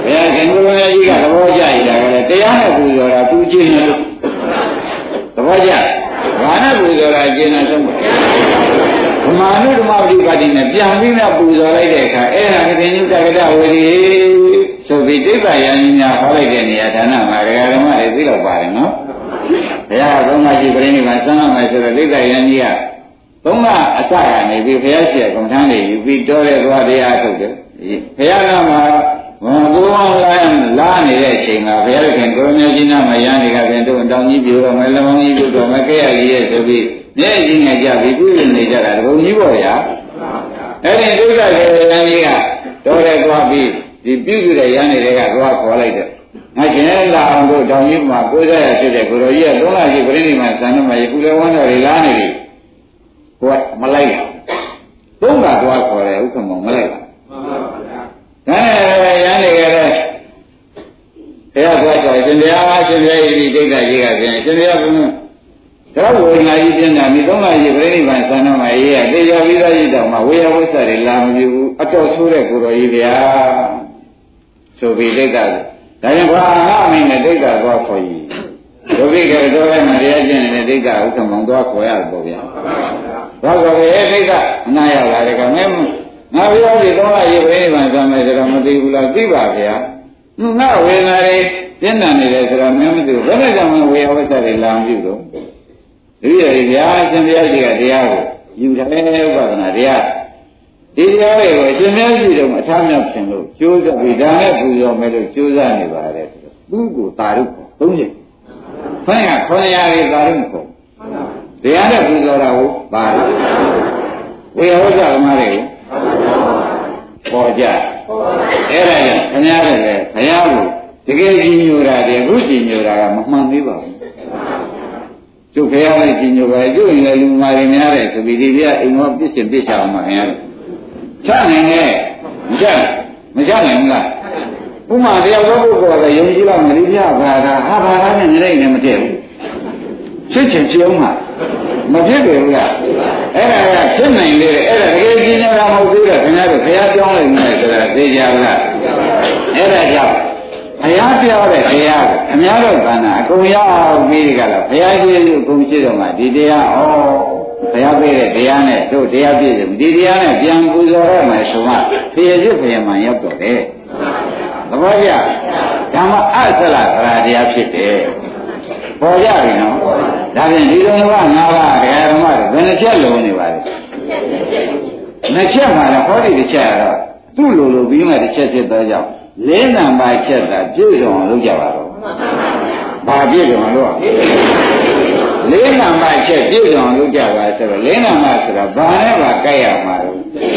S2: ဘယ်ကံကိုယ်ကြီးကသဘောကျရတာကလည်းတရားနဲ့ပူဇော်တာသူကျင်းတယ်လို့သဘောကျဘာနဲ့ပူဇော်တာကျင်းတယ်ဆုံးဓမ္မနုဓမ္မပฏิပါတိနဲ့ပြန်ပြီးမှပူဇော်လိုက်တဲ့အခါအဲ့ဒါကတိညုတကတဝေရီဆိုပြီးတိဗ္ဗယံညာဟောလိုက်တဲ့နေရာဌာနမှာဒကာဓမ္မတွေသိတော့ပါတယ်နော်ဘုရားသုံးပါးရှိပြိဋိဘာသံဃာမယ်ဆိုတော့တိဗ္ဗယံကြီးကသုံးပါးအစကနေပြီးဘုရားရှိခိုးကုန်ထမ်းနေယူပြီးတော်တဲ့သွားတရားထုတ်တယ်ဘုရားကမှာဘုံကိုယ်အောင်လာလာနေတဲ့အချိန်မှာဘုရားခင်ကိုရမေကြီးနာမယန်းတွေကပြန်တော့တောင်ကြီးပြတော့မယ်လမောင်းကြီးပြတော့မယ်ကြရကြီးရဲ့ဆိုပြီးမျက်ကြီးငယ်ကြပြီးပြုနေကြတာတကုံကြီးပေါ့ဗျာအဲ့ဒီဒုက္ခကေရန်ကြီးကတော်တဲ့သွားပြီးဒီပြုစုတဲ့ရန်တွေကသွားခေါ်လိုက်တယ်ငါရှင်လည်းလာအောင်တို့တောင်ကြီးမှာကိုယ်စားရဖြစ်တဲ့ကိုရောကြီးကသုံးလကြီးပြိဋိမာသံဃာမှာယခုလည်းဝမ်းတော်တွေလာနေပြီကိုကမလိုက်ရသုံးကသွားခေါ်တယ်ဥက္ကမောင်မလိုက်ဘူးဒါနဲ့ရန်တွေကလည်းတရားသွားဆိုရှင်တရားရှင်ပြည့်ဒီဒိဋ္ဌကြီးကပြန်ရှင်ပြည့်ဘုန်းတော်ဝေငါကြီးပြင်တာမိသုံးပါးကြီးပြိဋိဘံသံတော်မှာရေးရတေချာပြီးသားကြီးတောင်မှဝေယဝိသတွေလာမပြဘူးအတော်ဆိုးတဲ့ကိုတော်ကြီးဗျာဆိုပြီးဒိဋ္ဌဒါကြောင့်ဘာငါအမိနဲ့ဒိဋ္ဌသွားခေါ်ကြီးဒုက္ခကတော့လည်းမတရားကျင့်နေတဲ့ဒိဋ္ဌဥက္ကမောင်သွားခေါ်ရတယ်ပေါ့ဗျာဘာခေါ်လဲဒိဋ္ဌအနာရလာတယ်ကမဲငါပြောဒီသုံးပါးရေးပြိဋိဘံသံမယ်ဆိုတော့မသိဘူးလားသိပါဗျာငါဝေငါတွေပြင်းထန်နေတယ်ဆိုတော့မင်းမသိဘူးဘယ်နဲ့ကြောင့်ဝေယဝိသတွေလာမပြဘူးဒီရည်ဗျာရှင်ဘုရားကြီးကတရားကိုယူတယ်ဥပဒနာတရားဒီတရားတွေကိုရှင်ဘုရားကြီးတို့အထားမြောက်ခြင်းလို့ကြိုးစားပြီးဒါနဲ့ပူဇော်မယ်လို့ကြိုးစားနေပါတယ်ဆိုတော့သူ့ကိုတာရုပ်သုံးချက်ဖိုင်းကခေါ်ရည်တာရုပ်ခေါ်တရားနဲ့ပူဇော်တာကိုပါဝေယဝိသဓမ္မတွေကိုပေါ်ကြအဲ့ဒါကြောင့်ခင်ဗျားတို့လည်းဘုရားကိုတကယ်ကြီးညိုတာတည်းအခုကြီးညိုတာကမမှန်သေးပါဘူးကျုပ်ခရလိုက်ကြီးညိုပါကျုပ်ရင်လည်းလူမာတွေများတယ်ဆိုပြီးဒီပြအိမ်မောပြစ်ရှင်ပြစ်ချအောင်မှာခင်ဗျားချနိုင်နဲ့မချမချနိုင်ဘူးလားဥမာတရားတော်ပုဂ္ဂိုလ်ကယုံကြည်လောက်မလေးပြဘာသာဟာဘာသာနဲ့နေလိုက်နေမတည့်ဘူးချစ်ချင်ကြုံမှာမဖြစ်တယ်ဘူးလားအဲ့ဒါကဖြစ်နိုင်လေအဲ့ဒါတကယ်ကြီးညိုတာမဟုတ်သေးတယ်ခင်ဗျားတို့ခရပြောင်းလိုက်မယ်ဆိုတာသိကြလားအဲ့ဒါကြောင့်ဘုရားပြောတဲ့တရားကိုအများတို့ကဏ္ဍအကုန်ရောက်ပြီးကြလားဘုရားကြီးကိုအကုန်ရှိတော့မှဒီတရားဩဘုရားပေးတဲ့တရားနဲ့တို့တရားပြည့်စုံဒီတရားနဲ့ပြန်ပူဇော်ရမယ်ဆိုမှဖြည့်ရစ်ဖြည့်မှန်ရောက်တော့တယ်သဘောကျဓမ္မအဆလသရာတရားဖြစ်တယ်ပေါ်ကြပြီနော်ဒါဖြင့်ဒီလိုကငါးပါးတရားဓမ္မတွေဘယ်နှချက်လုံးနေပါလဲနှစ်ချက်မှလည်းဟောဒီတစ်ချက်ကတော့သူ့လိုလိုပြီးမှတစ်ချက်ဖြစ်တော့ကြောင့်လေးနံပါတ်ချက်သာပြည့်စုံအောင်လုပ်ကြပါတော့ဘာပြည့်စုံအောင်လုပ်လေးနံပါတ်ချက်ပြည့်စုံအောင်လုပ်ကြပါဆိုတော့လေးနံပါတ်ဆိုတာဘာနဲ့ဘာကြိုက်ရမှာလို့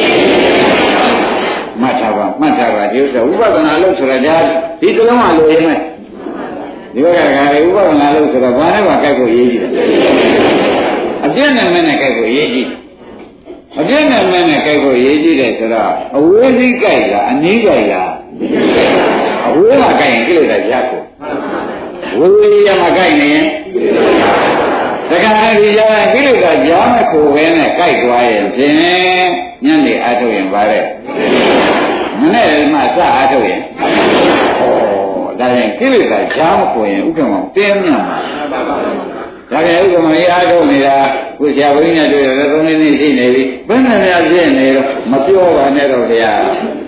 S2: မှတ်ထားပါမှတ်ထားပါဒီဥစ္စာဥပဒနာလို့ဆိုတာဒါဒီကလုံးကလိုရမယ်ဒီဘက်ကကလည်းဥပဒနာလို့ဆိုတော့ဘာနဲ့ဘာကြိုက်ဖို့ရေးကြည့်တယ်အပြည့်နဲ့မနဲ့ကြိုက်ဖို့ရေးကြည့်အပြည့်နဲ့မနဲ့ကြိုက်ဖို့ရေးကြည့်တယ်ဆိုတော့အဝေးကြီးကြိုက်လားအနည်းကြိုက်လားအဝေးမှာကြိုက်ရင်ကိလေသာရပ်ကိုဝေးရမှာကြိုက်နေရင်တခါတည်းရကိလေသာကြားမခိုပဲနဲ့ကြိုက်သွားရင်ဖြင့်ညနေအားထုတ်ရင်ပါတဲ့မနေ့မှစအားထုတ်ရင်ဩဒါရင်ကိလေသာကြားမခိုရင်ဥက္ကမောတင်းမြတ်မှာဒါကြဥက္ကမေအားထုတ်နေတာကိုဆရာဘုန်းကြီးနဲ့တွေ့ရတယ်သုံးလေးနှစ်ရှိနေပြီဘယ်နဲ့များဖြစ်နေတော့မပြောပါနဲ့တော့တရား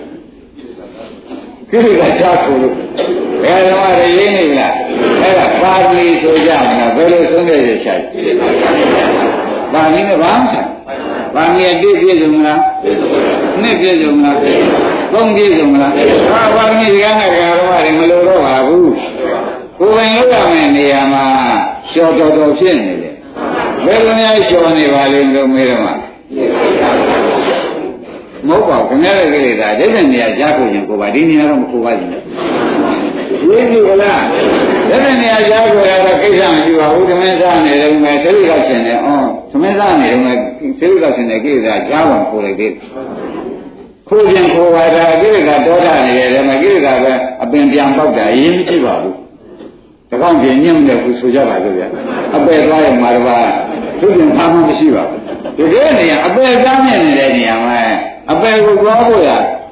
S2: ကိလေသာချဖို့လို့ဘယ်တော့မှရင်းနေလားအဲ့ဒါပါဠိဆိုကြမှာဘယ်လိုဆုံးဖြတ်ရချင်ပါဠိနဲ့ဘာမှပါဠိအတိပြည့်စုံလားနှစ်ပြည့်စုံလားသုံးပြည့်စုံလားဟာပါဠိကလည်းကတော့မလိုတော့ပါဘူးကိုယ်ပိုင်လုပ်ရမယ့်နေရာမှာလျှော်တော်တော်ဖြစ်နေတယ်ဘယ်လိုများလျှော်နေပါလိမ့်လို့မေးတော့မှမဟုတ်ပါဘူးခင်ဗျားရဲ့ကိလေသာဒိဋ္ဌိနေရာကြားကိုရင်ကိုပါဒီနေရာတော့မကိုပါဘူးလေရေးကြည့်ကလားဒိဋ္ဌိနေရာကြားကိုရတော့ကိစ္စမရှိပါဘူးသမင်းစားနေတယ်မယ်သတိကရှင်တယ်အော်သမင်းစားနေတယ်မယ်သတိကရှင်တယ်ကိစ္စကြားဝင်ခိုးလိုက်သေးခိုးခြင်းခိုးပါတာကိလေသာတောထနေတယ်မယ်ကိလေသာပဲအပင်ပြန်ပေါက်တာအရင်မရှိပါဘူးတကောင်းပြင်းညံ့တယ်ခုဆိုကြပါလို့ဗျာအပယ်သွားရင်မာရပါသူပြန်ဘာမှမရှိပါဘူးဒီကနေ့နေရာအပယ်သားမြင်နေတဲ့နေရာမှာအပယ်ကိုသွားဖို့ရ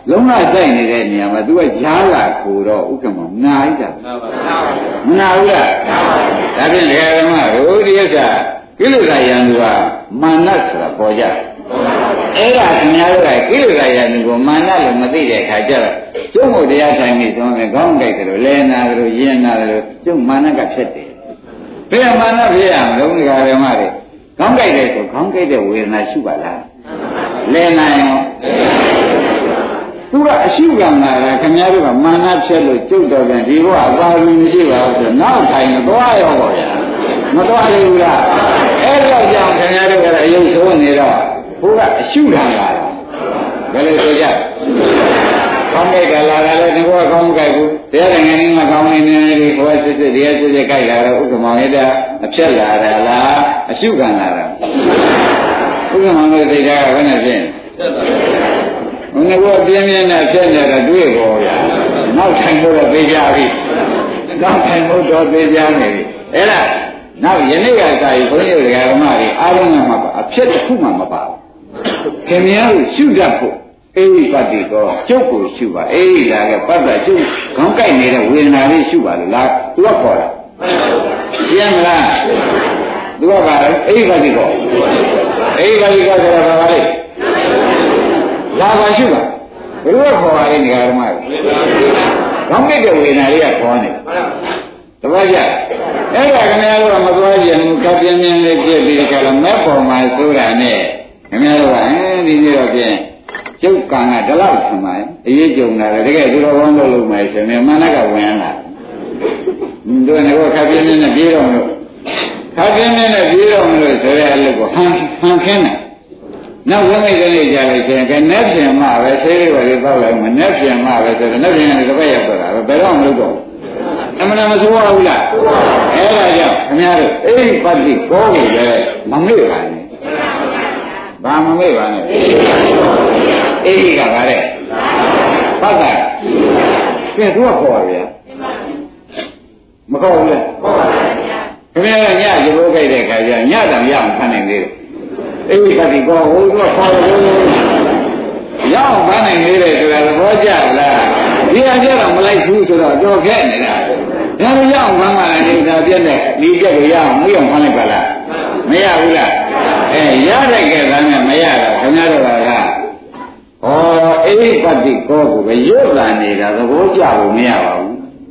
S2: လုံးဝတိုက်နေတဲ့နေရာမှာသူကကြားလာခိုးတော့ဥက္ကမနာဣတာမနာဘူးလားဒါဖြင့်ဒကာဓမ္မတို့ဒီဥစ္စာကိလေသာယန္တုကမာနဆိုတာပေါ်ကြအဲ့ဒါခင်ဗျားတို့ကကိလေသာယန္တုကိုမာနလို့မသိတဲ့အခါကျတော့ကျုပ်မို့တရားထိုင်နေဆုံးမယ်ခေါင်းကြိုက်တယ်လို့လဲနာတယ်လို့ရင်နာတယ်လို့ကျုပ်မာနကဖြစ်တယ်ဘယ်မာနဖြစ်ရမလို့ဒကာဓမ္မတွေခေါင်းကြိုက်တယ်ဆိုခေါင်းကြိုက်တဲ့ဝေဒနာရှိပါလားလဲနာရောသူကအရှိကံလာတာခင်ဗျားတို့ကမာနဖြစ်လို့ကျုပ်တော်ပြန်ဒီဘဝအပါရမီမရှိပါဘူးဆိုနောက်ထိုင်မသွားရောပါဗျာမသွားလိမ့်ဘူးလားအဲ့တော့ကြောင့်ခင်ဗျားတို့ကအယုံဆုံးနေတော့ဘုရားအရှိကံလာတာဘယ်လိုဆိုကြကောင်းတဲ့ကလာတာလည်းဒီဘဝကောင်းမကြိုက်ဘူးတရားငယ်ငယ်မှာကောင်းနေနေဒီဘဝစစ်စစ်တရားစစ်စစ်ကြိုက်လာတော့ဥက္ကမောင်ရတဲ့အဖြစ်လာတာလားအရှိကံလာတာဥက္ကမောင်တို့စိတ်ဓာတ်ကဘယ်နဲ့ဖြစ်ဘုန်းကြီးကပြင်းပြင်းနဲ့ဖြစ်နေတာတွေ့ပေါ်ဗျာနောက်ထိုင်လို့တော့သိကြပြီနောက်ထိုင်လို့တော့သိကြနေပြီအဲ့ဒါနောက်ယနေ့ကစာရီဘုန်းကြီးတွေကဓမ္မတွေအားလုံးကမှာအဖြစ်တစ်ခုမှမပါဘူးခင်ဗျားတို့ရှုတတ်ဖို့အေးပတ္တိကောကျုပ်ကိုရှုပါအေးလာကပတ်တာကျုပ်ခေါင်းကိုက်နေတဲ့ဝေဒနာလေးရှုပါလို့လားသူကခေါ်တာရှင်းမလားသူကပါလေအေးပတ္တိကောအေးပတ္တိကောဆိုတာဘာလဲလာပါရှုပါဘယ်လိုခေါ်ပါလဲဒီကဓမ္မတွေခေါင်းကိုက်တဲ့ဝေဒနာလေးကခေါ်နေတပည့်ကြအဲ့ဒါခင်ဗျားတို့ကမသွားကြဘူးကပြင်းပြင်းလေးပြည့်ပြီးကြလားမဲ့ပေါ်မှာဆိုတာနဲ့ခင်ဗျားတို့ကအဲဒီနေ့တော့ပြင်ကျုပ်ကံကဒီလောက်ဆံပါရဲ့အရေးကြုံလာတယ်တကယ်သူတော်ကောင်းလို့လုပ်မယ်ဆိုရင်မာနကဝင်လာတို့ကခပ်ပြင်းပြင်းနဲ့ပြေးတော့မလို့ခပ်ပြင်းပြင်းနဲ့ပြေးတော့မလို့ဆိုတဲ့အလုပ်ကိုဟန်ဟန်ခင်းတယ်နောက်ဝိမိတ်ကလေးကြားလိုက်ခြင်းကနဲ့ပြင်မှပဲဆေးလေးပဲလေးပေါ့လိုက်မနဲ့ပြင်မှပဲဆိုတော့နဲ့ပြင်လည်းတစ်ပတ်ရောက်တော့တာပဲဘယ်တော့မလုပ်တော့အမှန်မဆိုးပါဘူးလားအဲ့ဒါကြောင့်ခင်ဗျားတို့အိဋ္ဌပတ္တိကိုကိုလည်းမမေ့ပါနဲ့ဘာမမေ့ပါနဲ့အိဋ္ဌကပါတဲ့ပတ်တာကဲသူကခေါ်ရဗျာမခေါ်ဘူးလားခေါ်ပါဗျာခင်ဗျားကညရေဘိုးကြိုက်တဲ့ခါကျညတောင်ရအောင်ခံနိုင်သေးတယ်အိဋ္ဌပတ္တိကိုဟိုသူကခေါ်တယ်ရအောင်ခံနိုင်သေးတယ်ဆိုတာသဘောကျလားဒီအကျတော့မလိုက်ဘူးဆိုတော့ကြော်ခဲ့နေတာဒါလည်းရအောင်ခံပါလားဒီသာပြက်တဲ့ဒီပြက်ကိုရအောင်မရအောင်ခံလိုက်ပါလားမရဘူးလားအဲရတဲ့ကဲကမ်းနဲ့မရတော့ခင်ဗျားတို့ကဩအိဋ္ဌပတ္တိကောကိုပဲရွတ်လာနေတာသဘောကျဖို့မရပါဘူး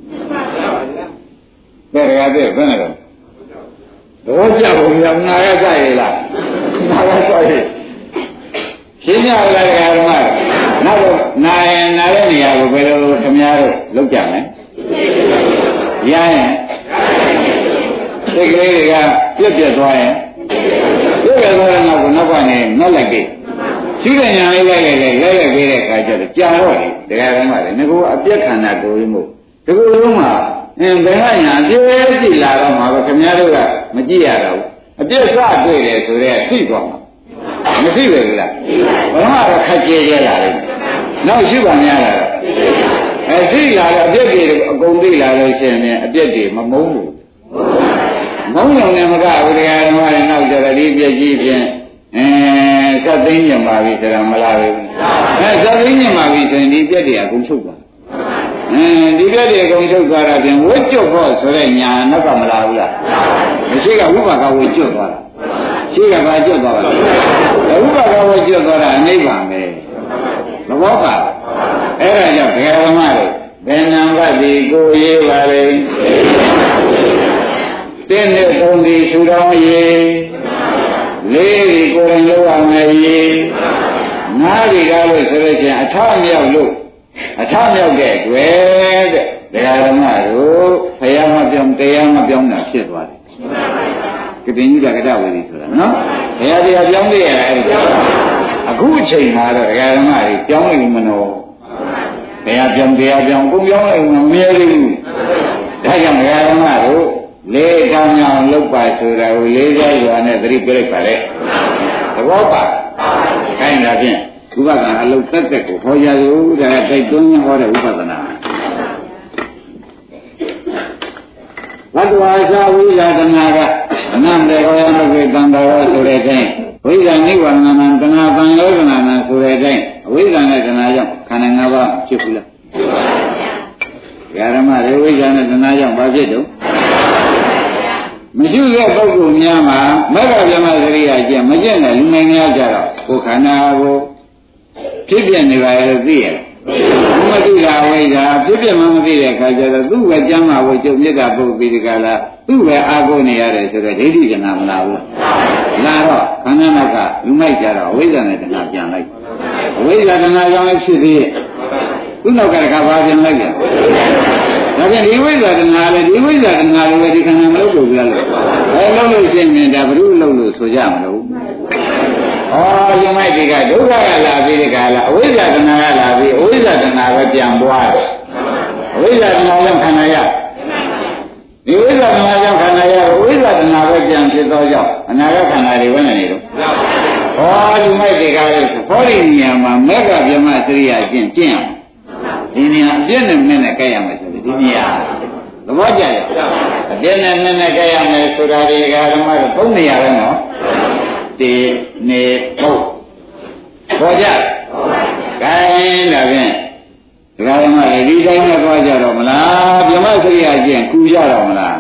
S2: ဘယ်ကတည်းကဘယ်နဲ့တော့သဘောကျဖို့မရဘူးငါရကြရလားငါရကြရရှင်းရလားဓမ္မနောက်တော့နာရင်နာတဲ့နေရာကိုဘယ်လိုခင်ဗျားတို့လောက်ကြမယ်ရရင်စိတ်ကလေးတွေကပြက်ပြက်သွားရင်ပြက်ပြက်သွားတဲ့နောက်ကိုနောက်ကနေနောက်လိုက်ပြီရှိတဲ့ညာလေးလိုက်လိုက်လိုက်လိုက်ပြီးတဲ့အခါကျတော့ကြာတော့လေတရားဓမ္မတွေငါကအပြက်ခန္ဓာကိုယ်ကြီးမို့ဒီလိုလုံးမှာအင်းဘယ်ကညာအပြည့်ကြည့်လာတော့မှာပဲခင်ဗျားတို့ကမကြည့်ရတော့ဘူးအပြည့်စတွေ့တယ်ဆိုတော့သိသွားမှာမရှိပဲလားဘယ်မှာတော့ခက်ကြဲကြလာတယ်နောက်ရှိပါများလားအဲသိလာတော့အပြည့်တွေအကုန်သိလာလို့ရှိရင်အပြည့်တွေမမုန်းဘူးမုန်းရုံနဲ့မကဘူးတရားဓမ္မတွေနောက်ကြတော့ဒီပြည့်ကြီးဖြင့်အဲသတ်သိမ်းညံပါပြီဆိုတာမလားပဲအဲသတ်သိမ်းညံပါပြီဆိုရင်ဒီပြည့်တွေအကုန်ချုပ်သွားအဲဒီပြည့်တွေအကုန်ချုပ်သွားတာဖြင့်ဝိကျွတ်ဖို့ဆိုတဲ့ညာနောက်ကမလားဘူးလားမရှိကဝိပါကဝိကျွတ်သွားတာရှိကဘာကျွတ်သွားတာဥပဒေဝကျွတ်သွားတာအနိဗ္ဗာန်ပဲသဘောပါအဲ့ဒါကြောင့်ဘယ်ဓမ္မတွေဘယ်နံပါတ်ဒီကိုရေးပါလေတင်းနဲ့သုံးဒီရှူတော်ရေးလေးဒီကိုယ်ရင်လောက်ရမယ်ရေးငါးဒီကားလို့ဆိုလို့ချင်းအထမြောက်လို့အထမြောက်တဲ့တွေ့တဲ့ဘယ်ဓမ္မတို့ဖယားမပြောင်းတရားမပြောင်းတာဖြစ်သွားတယ်ကတိညုတကတဝေဒီဆိုတာနော်ဘယ်ဟာတရားပြောင်းသေးရလဲအဲ့ဒါအခုအချိန်မှာတော့ဒကာဓမ္မတွေပြောင်းနေမလို့ဘယ်ဟာပြောင်းတရားပြောင်းကိုပြောင်းလိုက်မမြဲသေးဘူးဒါကြောင့်ဒကာဓမ္မတို့လေးကောင်းအောင်လုပ်ပါဆိုတာကိုလေးစားရွာနဲ့သတိပြလိုက်ပါလေသဘောပါခိုင်းတာဖြင့်ဥပဒနာအလုပ်တက်တက်ကိုဟောကြစို့ဒါကတိုက်တွန်းဟောတဲ့ဥပဒနာဘဂဝါစာဝိဇာတနာကအနန္တေဟောရမကိတံတော်ဆိုတဲ့အတိုင်းဝိဇာနိဗ္ဗာန်နာတနာပံယောဇနာနာဆိုတဲ့အတိုင်းအဝိဇ္ဇာနဲ့တနာကြောင့်ခန္ဓာ၅ပါးဖြစ်ဘူးလားဓမ္မတွေဝိဇ္ဇာနဲ့တဏှာကြောင့်ဘာဖြစ်တော့မရှိတဲ့ပုဂ္ဂိုလ်များမှာမဂ္ဂဗြဟ္မစရိယာကျင့်မကျင့်တဲ့လူငယ်များကြတော့ကိုယ်ခန္ဓာကိုဖြစ်ပြနေပါရဲ့လို့သိရမသိတာဝိဇ္ဇာဖြစ်ပြမှမသိတဲ့အခါကျတော့သူ့ပဲကျမ်းမာဖို့ကျုပ်မြတ်တာပုဂ္ဂိုလ်ဒီကလာသူ့ပဲအာကိုနေရတယ်ဆိုတော့ဒိဋ္ဌိကနာမလာဘူးလာတော့ခန္ဓာနောက်ကလူမိုက်ကြတော့ဝိဇ္ဇာနဲ့တဏှာပြန်လိုက်ဝိဇ္ဇာတဏှာကြောင့်ဖြစ်သေးရဲ့သူ့နောက်ကတခါပါပြန်လိုက်ကြဒါပြန်ဒီဝိဇ္ဇာတဏှာလည်းဒီဝိဇ္ဇာတဏှာလည်းဒီခန္ဓာမလုပ်လို့ပြရလို့ဘယ်လုပ်လို့ရှင်းနေတာဘုရုလုပ်လို့ဆိုကြမလို့ဩလူမိုက်ဒီကဒုက္ခကလာပြီးဒီကလာအဝိဇ္ဇာတဏှာကလာပြီးအဝိဇ္ဇာတဏှာပဲပြန်ပွားတယ်အဝိဇ္ဇာတဏှာကြောင့်ခန္ဓာရဒီဝိဇ္ဇာတဏှာကြောင့်ခန္ဓာရအဝိဇ္ဇာတဏှာပဲပြန်ဖြစ်သောကြောင့်အနာဂတ်ခန္ဓာတွေဝင်နေတော့ဩလူမိုက်ဒီကလည်းဟောဒီနေရာမှာမေဃဗြဟ္မစရိယာကျင့်ကျင့်အောင်ဒီနေရာအပြည့်နဲ့မင်းနဲ့ကြိုက်ရမယ်ဆိုပြီးဒီနေရာသဘောကျရဲ့အပြည့်နဲ့မင်းနဲ့ကြိုက်ရမယ်ဆိုတာဒီကဓမ္မတော့သုံးနေရာပဲနော်ဒီနေဟုတ်ပေါ်ကြခိုင်းတာဖြင့်ဒီကဓမ္မတွေဒီတိုင်းနဲ့သွားကြတော့မလားဗြဟ္မစရိယာကျင့်ကူကြတော့မလား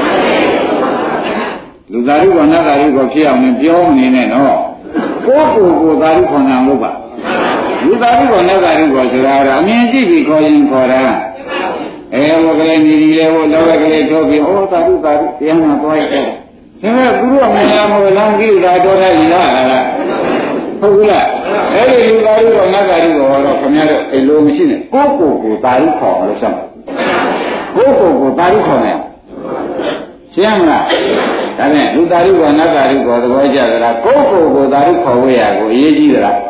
S2: လူသားတို့ကနတ်သားတို့ကဖြစ်အောင်ပြောနေနဲ့နော်ကိုယ့်ကိုယ်ကိုသာဓုခွန်အောင်လုပ်ပါလူသားတို့ကနတ်သားတို့ကဆိုတာကအမြင်ကြည့်ပြီးခေါ်ရင်ခေါ်တာအဲဝကလေးညီကြီးလေးဟိုလောကလေးထိုးပြီးဩသာဓုသာဓုတရားနာသွားရတယ်ဒါကသူတို့ကမနာမလမ်းကြီးတာတော်တယ်လားလားဟုတ်ဘူးလားအဲ့ဒီလူသားတို့ကနတ်သားတို့ကတော့ခင်ဗျားတို့အလိုမရှိနဲ့ကိုယ့်ကိုယ်ကိုသာဓုခေါ်လို့ဆက်ကိုယ့်ကိုယ်ကိုသာဓုခေါ်နေရှင်းမလားဒါနဲ့လူသားတို့ကနတ်သားတို့ကိုသဘောကျသလားကိုယ့်ကိုယ်ကိုသာဓုခေါ်ဝေရကိုအရေးကြီးသလား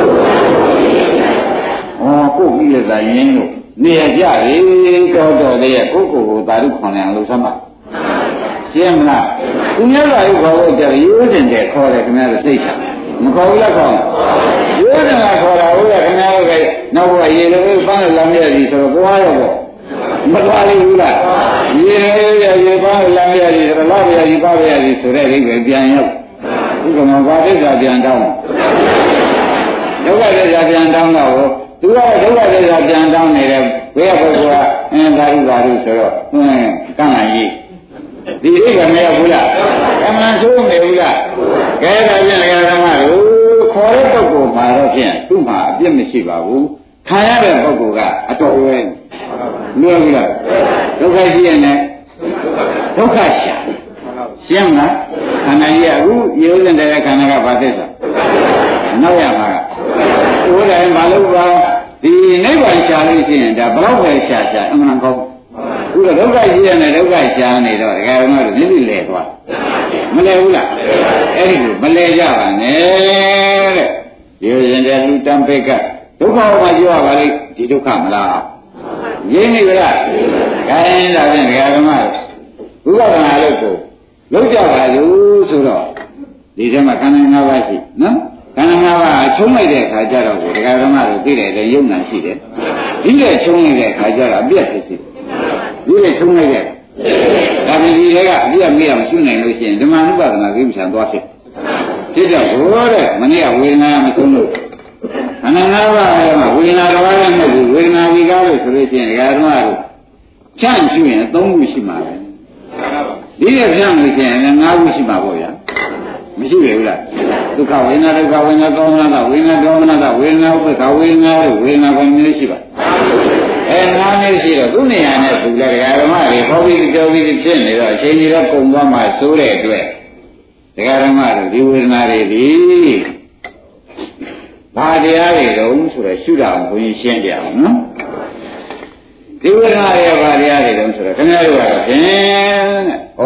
S2: ဩကိုယ့်ပြီးရတာရင်းလို့နေရကြလေတော်တော်လေးရဲ့ကိုယ့်ကိုယ်ကိုသာဓုခေါ်နေအောင်လို့ဆက်ပါရှင်းမလားသူများကခေါ်လို့ကြရိုးတင်တယ်ခေါ်တယ်ခင်ဗျားတို့သိချင်မခေါ်ဘူးလားခေါ်ရိုးတင်တာခေါ်တာဟုတ်လားခင်ဗျားတို့ကနောက်ဘုရားရေလိုပန်းလမ်းရည်ဆိုတော့ကိုအားရောပေါ့မသွားလိမ့်ဘူးလားရေရရေပန်းလမ်းရည်ဆိုတော့လာရည်ပါရည်ဆိုတဲ့အိဗယ်ပြန်ရောက်ဒီကမှာဘာသစ္စာပြန်တောင်းဒုက္ခသစ္စာပြန်တောင်းတော့သူကဒုက္ခသစ္စာပြန်တောင်းနေတဲ့ဘယ်ပုဂ္ဂိုလ်ကအင်းသာဓုသာဓုဆိုတော့ဟင်းကံလိုက်ကြီးဒီအိဗယ်မရောက်ဘူးလားကံမှန်ဆိုးနေဘူးလားကဲဒါပြန်ဓမ္မတို့ခေါ်တဲ့ပုဂ္ဂိုလ်မှာတော့ဖြင့်သူ့မှာအပြစ်မရှိပါဘူးခံရတဲ့ပုဂ္ဂိုလ်ကအတော်ဝဲလွယ်ဘူးလားဒုက္ခရှိရင်လည်းဒုက္ခရှာရှင်းမလားခန္ဓာကြီးကအခုရိုးစင်တဲ့ခန္ဓာကဘာသစ္စာနောက်ရမှာကဟိုတိုင်းမလုပ်ပါဒီနိဗ္ဗာန်ရှာလို့ရှိရင်ဒါဘလောက်ပဲရှာရှာအမှန်ကောင်းခုတော့ဒုက္ခရှိရင်လည်းဒုက္ခရှာနေတော့ဒကာတော်တို့နိမိလဲသွားမလဲဘူးလားအဲ့ဒီလိုမလဲကြပါနဲ့တဲ့ရိုးစင်တဲ့လူတံပိကဒုက္ခမှာပြောရပါလိမ့်ဒီဒုက္ခမလားရင်းနေကြလားခိုင်းတာဖြင့်ဒကာဓမ္မဘုရားကနာလို့ကိုလုံးကြပါလို့ဆိုတော့ဒီထဲမှာခန္ဓာ၅ပါးရှိနော်ခန္ဓာ၅ပါးချုံးလိုက်တဲ့အခါကျတော့ဒကာဓမ္မတို့သိတယ်လေယုံနာရှိတယ်ဒီကချုံးလိုက်တဲ့အခါကျတော့အပြည့်ဖြစ်စီဒီကချုံးလိုက်တဲ့ဒါပေမဲ့ဒီတွေကအပြည့်မေးအောင်ရှင်းနိုင်လို့ရှိရင်ဓမ္မနုပါဒနာကိစ္စံသွားဖြစ်ဖြစ်တော့ဘိုးတဲ့မနေ့ကဝေဒနာမဆုံးလို့ခန္ဓာ၅ပါးထဲမှာဝေဒနာတစ်ပါးလည်းမဟုတ်ဘူးဝေဒနာဝိကားလို့ဆိုလို့ရှိရင်ဒကာဓမ္မတို့ဖြန့်ရှိရင်သုံးခုရှိမှာပဲဒီရဖြန့်လို့ရှိရင်လည်း၅ခုရှိမှာပေါ့ဗျာမရှိပြီဘူးလားဒုက္ခဝေဒနာဒုက္ခဝေဒနာသောမနတာဝေဒနာဒေါမနတာဝေဒနာဥပ္ပခဝေဒနာတို့ဝေဒနာကိုမျိုးရှိပါအဲငါးမျိုးရှိတော့သူ့နေရာနဲ့သူလည်းဒကာဓမ္မတွေဟောပြီးကြောပြီးဖြစ်နေတော့အချိန်ကြီးတော့ကုန်သွားမှစိုးတဲ့အတွက်ဒကာဓမ္မတို့ဒီဝေဒနာတွေဒီဘာတရားတွေတုံးဆိုတော့ရှုတာဘုရင်ရှင်းကြအောင်နော်ဒီဝေဒနာတွေဘာတရားတွေတုံးဆိုတော့ခင်ဗျားတို့ကတော့ဖြင့်တဲ့ဩ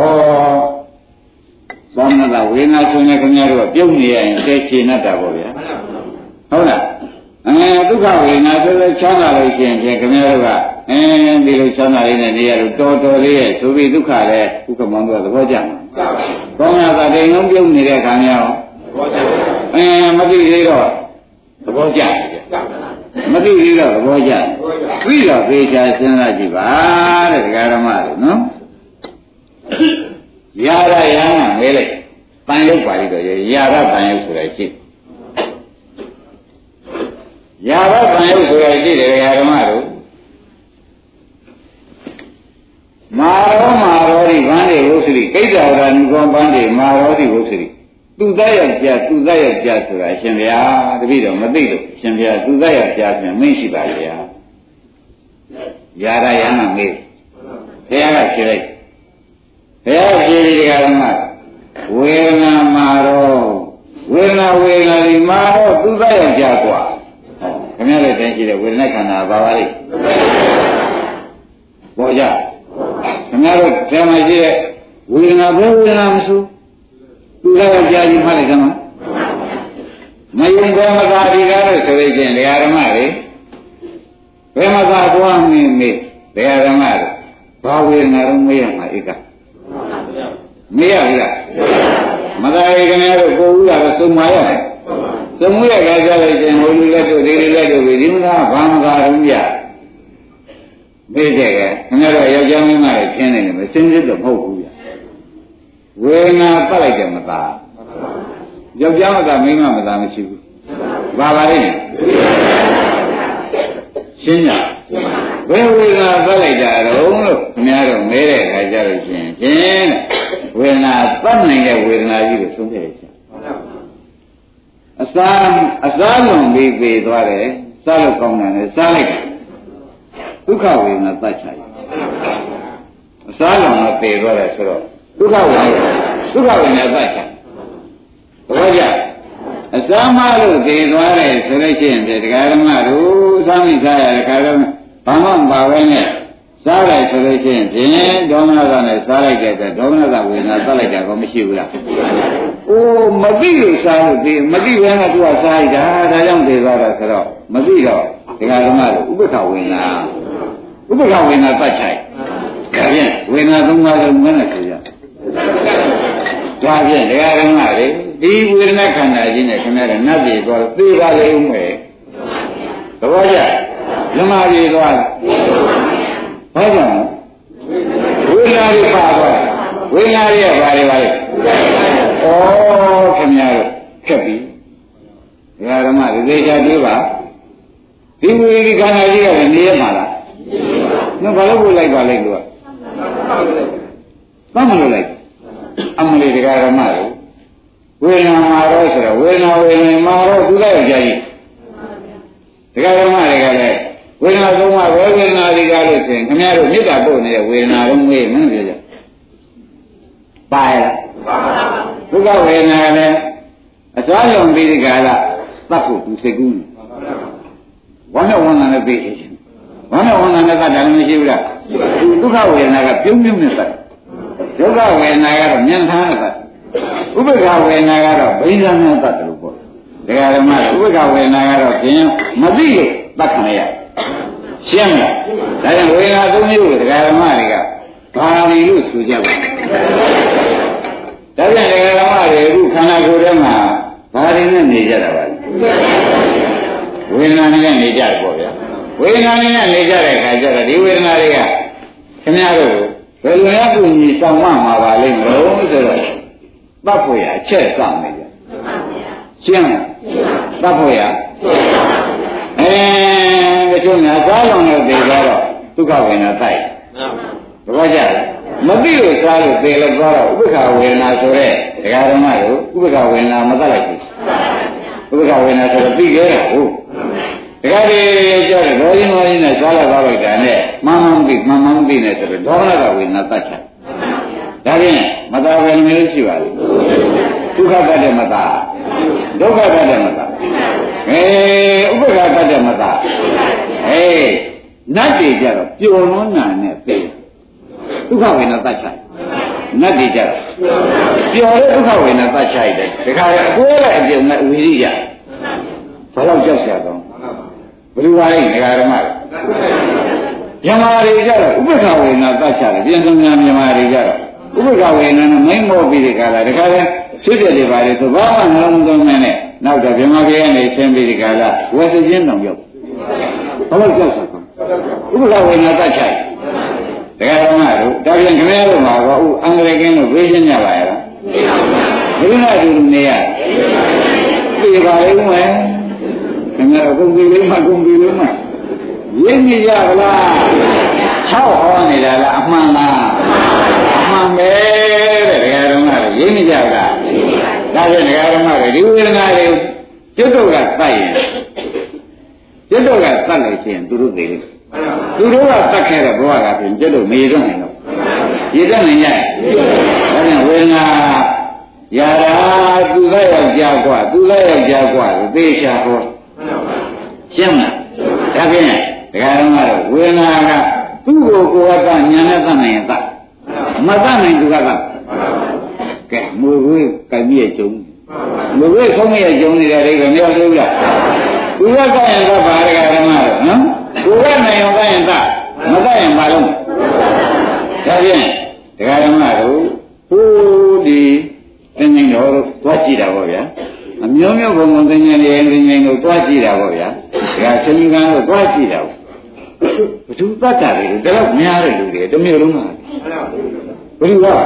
S2: သောမနတာဝေဒနာဆိုရင်ခင်ဗျားတို့ကပြုတ်နေရရင်သိချင်တတ်တာပေါ့ဗျာဟုတ်လားအဲဒုက္ခဝေဒနာဆိုတော့ချမ်းသာလို့ရှိရင်ခင်ဗျားတို့ကအင်းဒီလိုချမ်းသာလေးနဲ့နေရလို့တော်တော်လေးရဲ့ဆိုပြီးဒုက္ခလည်းဥက္ကမောင်တို့ကသဘောကျမှာသောမနတာတိမ်လုံးပြုတ်နေတဲ့ခါမျိုးသဘောကျအင်းမသိသေးတော့သဘောကျတယ်မသိသေးတော့သဘောကျတယ်ပြီးတော့သေချာစဉ်းစားကြည့်ပါတဲ့ဒကာဓမ္မတို့နော်ရာရရဟန်းမဲလိုက်တန်ရုပ်ပါလိတော့ရာရတန်ရုပ်ဆိုတာရှိရာရတန်ရုပ်ဆိုတာရှိတယ်ဒကာဓမ္မတို့မာရောမာရောဒီဗန္တိဝုစရိကိစ္ဆာဝရဏုကောဗန္တိမာရောဒီဝုစရိသူသားယောက်ျားသူသားယောက်ျားဆိုတာရှင်ဗျာတပည့်တော်မသိလို့ရှင်ဗျာသူသားယောက်ျားပြန်မင်းရှိပါလေဟာယာရယမမေးဘုရားကဖြေလိုက်ဘုရားဖြေဒီကရမဝေဒနာမာရောဝေဒနာဝေဒနာဒီမာရောသူသားယောက်ျားกว่าခင်ဗျားလည်းသိရှိတယ်ဝေဒနာခန္ဓာဘာပါလိမ့်ဘောကြခင်ဗျားတို့ဆရာမရှိတဲ့ဝေဒနာဘယ်ဝေဒနာမဆိုသူသားယောက်ျားကြီးမှလည်းကမ်းမယုံဘောမသာဒီကားလို့ဆိုလိုက်ခြင်းတရားဓမ္မတွေဘယ်မှာသာသွားမင်းမေးတရားဓမ္မတွေဘာဝေဒနာတော့မေးရမှာဧကမေးရပြီလားမသာရီခင်ဗျားတို့ကိုယ်ဦးကတော့သုံးပါရတယ်သုံးမှုရကြကြလိုက်ခြင်းဟိုလူလက်တို့ဒီလူလက်တို့ဒီမလားဘာမသာရုံးပြမေးတဲ့ကခင်ဗျားတို့ယောက်ျားမင်းမတွေခင်းနေတယ်မစင်းစစ်တော့မဟုတ်ဘူးဗျဝေဒနာပတ်လိုက်တယ်မသာယောက်ျားမသာမိန်းမမသာမရှိဘူးဘာပါလိမ့်ရှင်းကြဘယ်ဝေဒနာပတ်လိုက်တာတော့လို့ခင်ဗျားတို့မဲတဲ့အခါကျတော့ရှင်ဖြင့်ဝေဒနာပတ်နိုင်တဲ့ဝေဒနာကြီးကိုသုံးခဲ့တယ်ရှင်အစာအစာလုံးပြီးပြေးသွားတယ်စားလို့ကောင်းတယ်လေစားလိုက်ဒုက္ခဝေဒနာပတ်ချင်အစာလုံးကပြေးသွားတယ်ဆိုတော့ဒုက္ခဝေဒနာဒုက္ခဝေဒနာပတ်ချင်ဘာကြအစာမလို့ပြေးသွားတယ်ဆိုလို့ရှိရင်တရားဓမ္မတို့စားမိစားရတဲ့ခါတော့ဘာမှမပါဘဲနဲ့စားလိုက်ဆိုလို့ရှိရင်ဖြင့်ဒေါမနတာနဲ့စားလိုက်တဲ့အတွက်ဒေါမနတာဝေဒနာသတ်လိုက်တာကောမရှိဘူးလား။အိုးမသိလို့စားလို့ဒီမသိဘဲနဲ့သူကစားလိုက်တာဒါကြောင့်ပြေသွားတာဆိုတော့မသိတော့တရားဓမ္မတို့ဥပ္ပခဝေဒနာဥပ္ပခဝေဒနာသတ်ချိုက်ဒါဖြင့်ဝေဒနာသုံးပါးလုံးမနဲ့ဆိုရဒါဖြင့်တရားဓမ္မတွေဒီဝေဒနာခန္ဓာကြီးနဲ့ခင်ဗျားတို့နတ်ပြည်သွားသိပါလေဦးမယ်သဘောကျဓမ္မပြည်သွားဘာကြောင့်ဝေဒနာတွေပါသွားဝေဒနာတွေဘာတွေပါလဲဩခင်ဗျားတို့ခက်ပြီတရားဓမ္မတွေသိချသေးပါဒီဝေဒီခန္ဓာကြီးကလည်းနေရမှာလားနော်ဘာလို့ပို့လိုက်ပါလဲသူကဘာမလို့လိုက်အမလေးတရားဓမ္မတွေဝေဒနာမှာတော့ဆိုတော့ဝေဒနာဝေဒနာမှာတော့သူလည်းကြာကြီးတရားဓမ္မတွေကလည်းဝေဒနာသုံးပါးဝေဒနာတွေကလို့ဆိုရင်ခင်ဗျားတို့မေတ္တာပို့နေတဲ့ဝေဒနာတော့မေးမင်းပြောကြပါရလားဒုက္ခဝေဒနာလည်းအစွမ်းလုံးပြီးဒီကလာသတ်ဖို့သူစိတ်ကူးနေဝမ်းနဲ့ဝမ်းနဲ့လည်းပြီးရှင်ဝမ်းနဲ့ဝမ်းနဲ့သတ်တယ်မရှိဘူးလားဒုက္ခဝေဒနာကပြုံးပြုံးနဲ့သတ်ဒုက္ခဝေဒနာကတော့ဉာဏ်ထားနဲ့သတ်ဥပ္ပခဝေဒနာကတော့ဘိဓာနဲ့သတ်တယ်လို့ပြောတယ်ဒကာဓမ္မဥပ္ပခဝေဒနာကတော့ဖြင့်မသိလို့သတ်ခံရရှင်းလားဒါကြောင့်ဝေဒနာသုံးမျိုးကိုဒကာဓမ္မတွေကဘာလီလို့ဆိုကြပါဒါကြောင့်ဒကာဓမ္မတွေအခုခန္ဓာကိုယ်ထဲမှာဘာတွေနဲ့နေကြတာပါလဲဝေဒနာနဲ့နေကြတယ်ပေါ့ဗျာဝေဒနာနဲ့နေကြတဲ့အခါကျတော့ဒီဝေဒနာတွေကခင်ဗျားတို့ဘယ်လိုလဲသူညီဆောင်မမှာပါလိမ့်မလို့ဆိုတော့သတ်ဖို့ရအချက်စောင့်နေကြရှင်းလားသတ်ဖို့ရအဲတချို့များစားလုံးနဲ့ပြေသွားတော့ဒုက္ခဝေဒနာတိုက်သဘောကျလားမသိလို့စားလို့ပြေလည်းသွားတော့ဥပ္ပခဝေဒနာဆိုတဲ့ဒကာဓမ္မတို့ဥပ္ပခဝေဒနာမတတ်လိုက်ဘူးဥပ္ပခဝေဒနာဆိုတော့ပြီးခဲ့တာဟုတ်ဒကာတွေကြောက်တယ်ဘောရင်းဘောရင်းနဲ့စားလိုက်သွားလိုက်တာနဲ့မှန်မှန်ပြီးမှန်မှန်ပြီးနဲ့ဆိုတော့ဒေါမနကဝေဒနာတတ်ချင်ဒါဖြင့်မသာပဲမျိုးရှိပါလိမ့်ဒုက္ခတတ်တဲ့မသာဒုက္ခတတ်တဲ့မသာအေးဥပ္ပခတတ်တဲ့မသာအေးနတ်တွေကြတော့ပျော်လွန်းနာနဲ့ပြေးဒုက္ခဝေဒနာတတ်ချင်နတ်တွေကြတော့ပျော်တဲ့ဒုက္ခဝေဒနာတတ်ချင်တယ်ဒါကြရအကိုးလိုက်အပြုံနဲ့ဝီရိယဘာလို့ကြောက်ရတော့ဘယ်လိုပါလဲဒကာဓမ္မမြမာတွေကြတော့ဥပ္ပခဝေဒနာတတ်ချတယ်ပြန်ဆုံးများမြမာတွေကြတော့ဥပ္ပခဝေဒနာနဲ့မိမ့်မောပြီးဒီကလာဒါကြရဖြစ်တဲ့တွေပါလေဆိုဘာမှနှလုံးသွင်းမနဲ့နောက်တော့မြမာတွေကနေရှင်းပြီးဒီကလာဝယ်စခြင်းတောင်ရောက်ဘာလို့ကြောက်ရတော့ဥပ္ပခဝေဒနာတတ်ချတယ်ဒကာဓမ္မတို့ဒါပြန်ခင်ဗျားတို့မှာတော့ဥအင်္ဂလိပ်ကင်းလို့ဝေးရှင်းကြပါရဲ့လားဘယ်လိုလဲဒီနေရပြေပါလိမ့်မယ်ခင်ဗျားတို့ကုန်ပြီလေးမှကုန်ပြီလေးမှရင်းနေကြပါလား၆ဟောနေတာလားအမှန်လားအမှန်ပဲတဲ့ဒကာဓမ္မတွေရင်းနေကြလားဒါဖြင့်ဒကာဓမ္မတွေဒီဝေဒနာတွေကျွတ်တော့ကတတ်ရင်ကျွတ်တော့ကတတ်လိုက်ခြင်းသူတို့သိတယ်သူတို့ကတတ်ခဲ့တဲ့ဘဝကဖြင့်ကျွတ်တော့မေတော့နိုင်တော့ရေတော့နိုင်ရဲ့ဒါဖြင့်ဝေဒနာရာရာသူကယောက်ျားกว่าသူကယောက်ျားกว่าသေချာဟောရှင်းမလားဒါဖြင့်ဒကာဓမ္မတို့ဝေဒနာကသူ့ကိုကိုယ်ကညာနဲ့သတ်နိုင်ရင်သတ်မသတ်နိုင်သူကသတ်ကဲမူဝေးကံမြည့်ကျုံမူဝေးဆုံးမြည့်ကျုံနေတဲ့အိဗယ်မရောက်သေးဘူးလားသူကသတ်ရင်သတ်ပါဒကာဓမ္မတို့နော်ကိုယ်ကနိုင်အောင်သတ်ရင်သတ်မသတ်ရင်မလုံးဒါဖြင့်ဒကာဓမ္မတို့ဟိုးဒီသင်္ကြန်တော်သွားကြည့်တာပေါ့ဗျာအမျိုးမျိုးဘုံဘုံသင်္ကြန်တွေသင်္ကြန်ကိုသွားကြည့်တာပေါ့ဗျာဒါဆင်းရဲကံကိုသွားကြည့်တာဘသူတတ်တာလေတတော့များတဲ့လူတွေတမျိုးလုံးကဘယ်လိုလဲ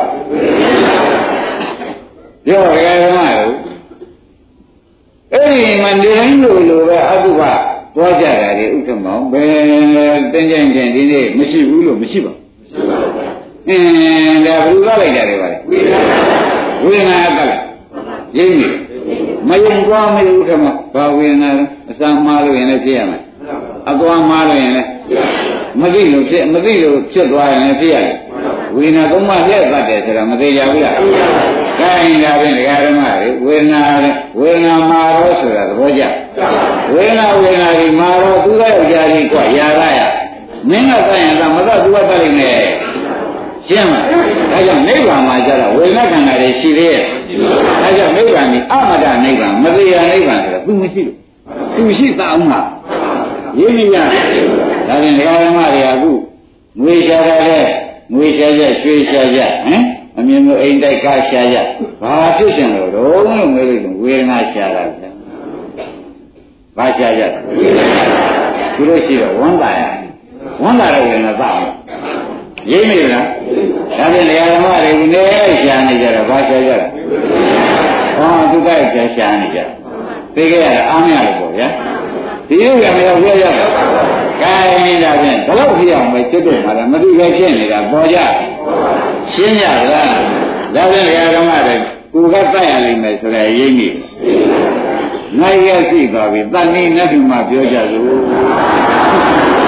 S2: ပြောရကြမှာလို့အဲ့ဒီမှာနေတိုင်းလိုလိုပဲအတုပသွားကြတာလေဥက္ကမောင်ဘယ်တင်းကျင်ကျင်ဒီနေ့မရှိဘူးလို့မရှိပါဘူးအင်းဒါဘယ်လိုလိုက်ကြတယ်ပါလဲဝိညာဉ်ကလည်းရင်းနေမယုံသွားမယုံဥက္ကမောဘာဝိညာဉ်အစာမှားလို့ရင်လည်းဖြစ်ရမယ်အသွားမှားလို့ရင်လည်းမသိလို့ဖြစ်မသိလို့ဖြစ်သွားရင်လည်းဖြစ်ရတယ်ဝေဒနာသုံးပါးပြည့်တတ်တယ်ဆိုတာမသိကြဘူးလားခိုင်းတာဖြင့်ဒကာဓမ္မတွေဝေဒနာဝေဒနာမှာတော့ဆိုတာသဘောကျဝေဒနာဝေဒနာဒီမှာတော့သူကယောက်ျားကြီးกว่าယာရရမင်းကတတ်ရင်ကမတော့သူကတတ်လိုက်မယ်ရှင်းမလားဒါကြောင့်နိဗ္ဗာန်မှာကျတော့ဝေဒနာခန္ဓာတွေရှိသေးရဲ့ဒါကြောင့်နိဗ္ဗာန်ဒီအမတ္တနိဗ္ဗာန်မသိရနိဗ္ဗာန်ဆိုတာသူမရှိလို့သူရှိသအောင်မှာရင်းမိညာဒါဖြင့်ဒကာဓမ္မတွေအခုငွေရှာတာလေငွေရှာကြရွှေရှာကြဟမ်အမြင်မျိုးအိမ်တိုက်ကားရှာကြဘာဖြစ်ရှင်လို့တော့လို့ငွေလို့ဝေဒနာရှာတာဗျာဘာရှာကြသူတို့ရှိတော့ဝမ်းသာရဝမ်းသာတဲ့ဝေဒနာသအောင်ရင်းမိလားဒါဖြင့်ဒကာဓမ္မတွေနေရှာနေကြတာဘာရှာကြလဲဟောသူကရှာရှာနေကြသိကြရတာအားမရလို့ပေါ့ဗျာဒီလိုကမရောက်ရရတော့ခိုင်းတာဖြင့်ဘလို့ဖြစ်အောင်ပဲကျွတ်တော့မှာလားမသိပဲဖြစ်နေတာပေါ်ကြရှင်းကြလားဒါဖြင့်ဒကာဓမ္မတွေကိုကတတ်ရနိုင်မယ်ဆိုရရင်းကြီးနိုင်ရရှိသွားပြီတဏှိနဲ့ဒီမှာပြောကြလို့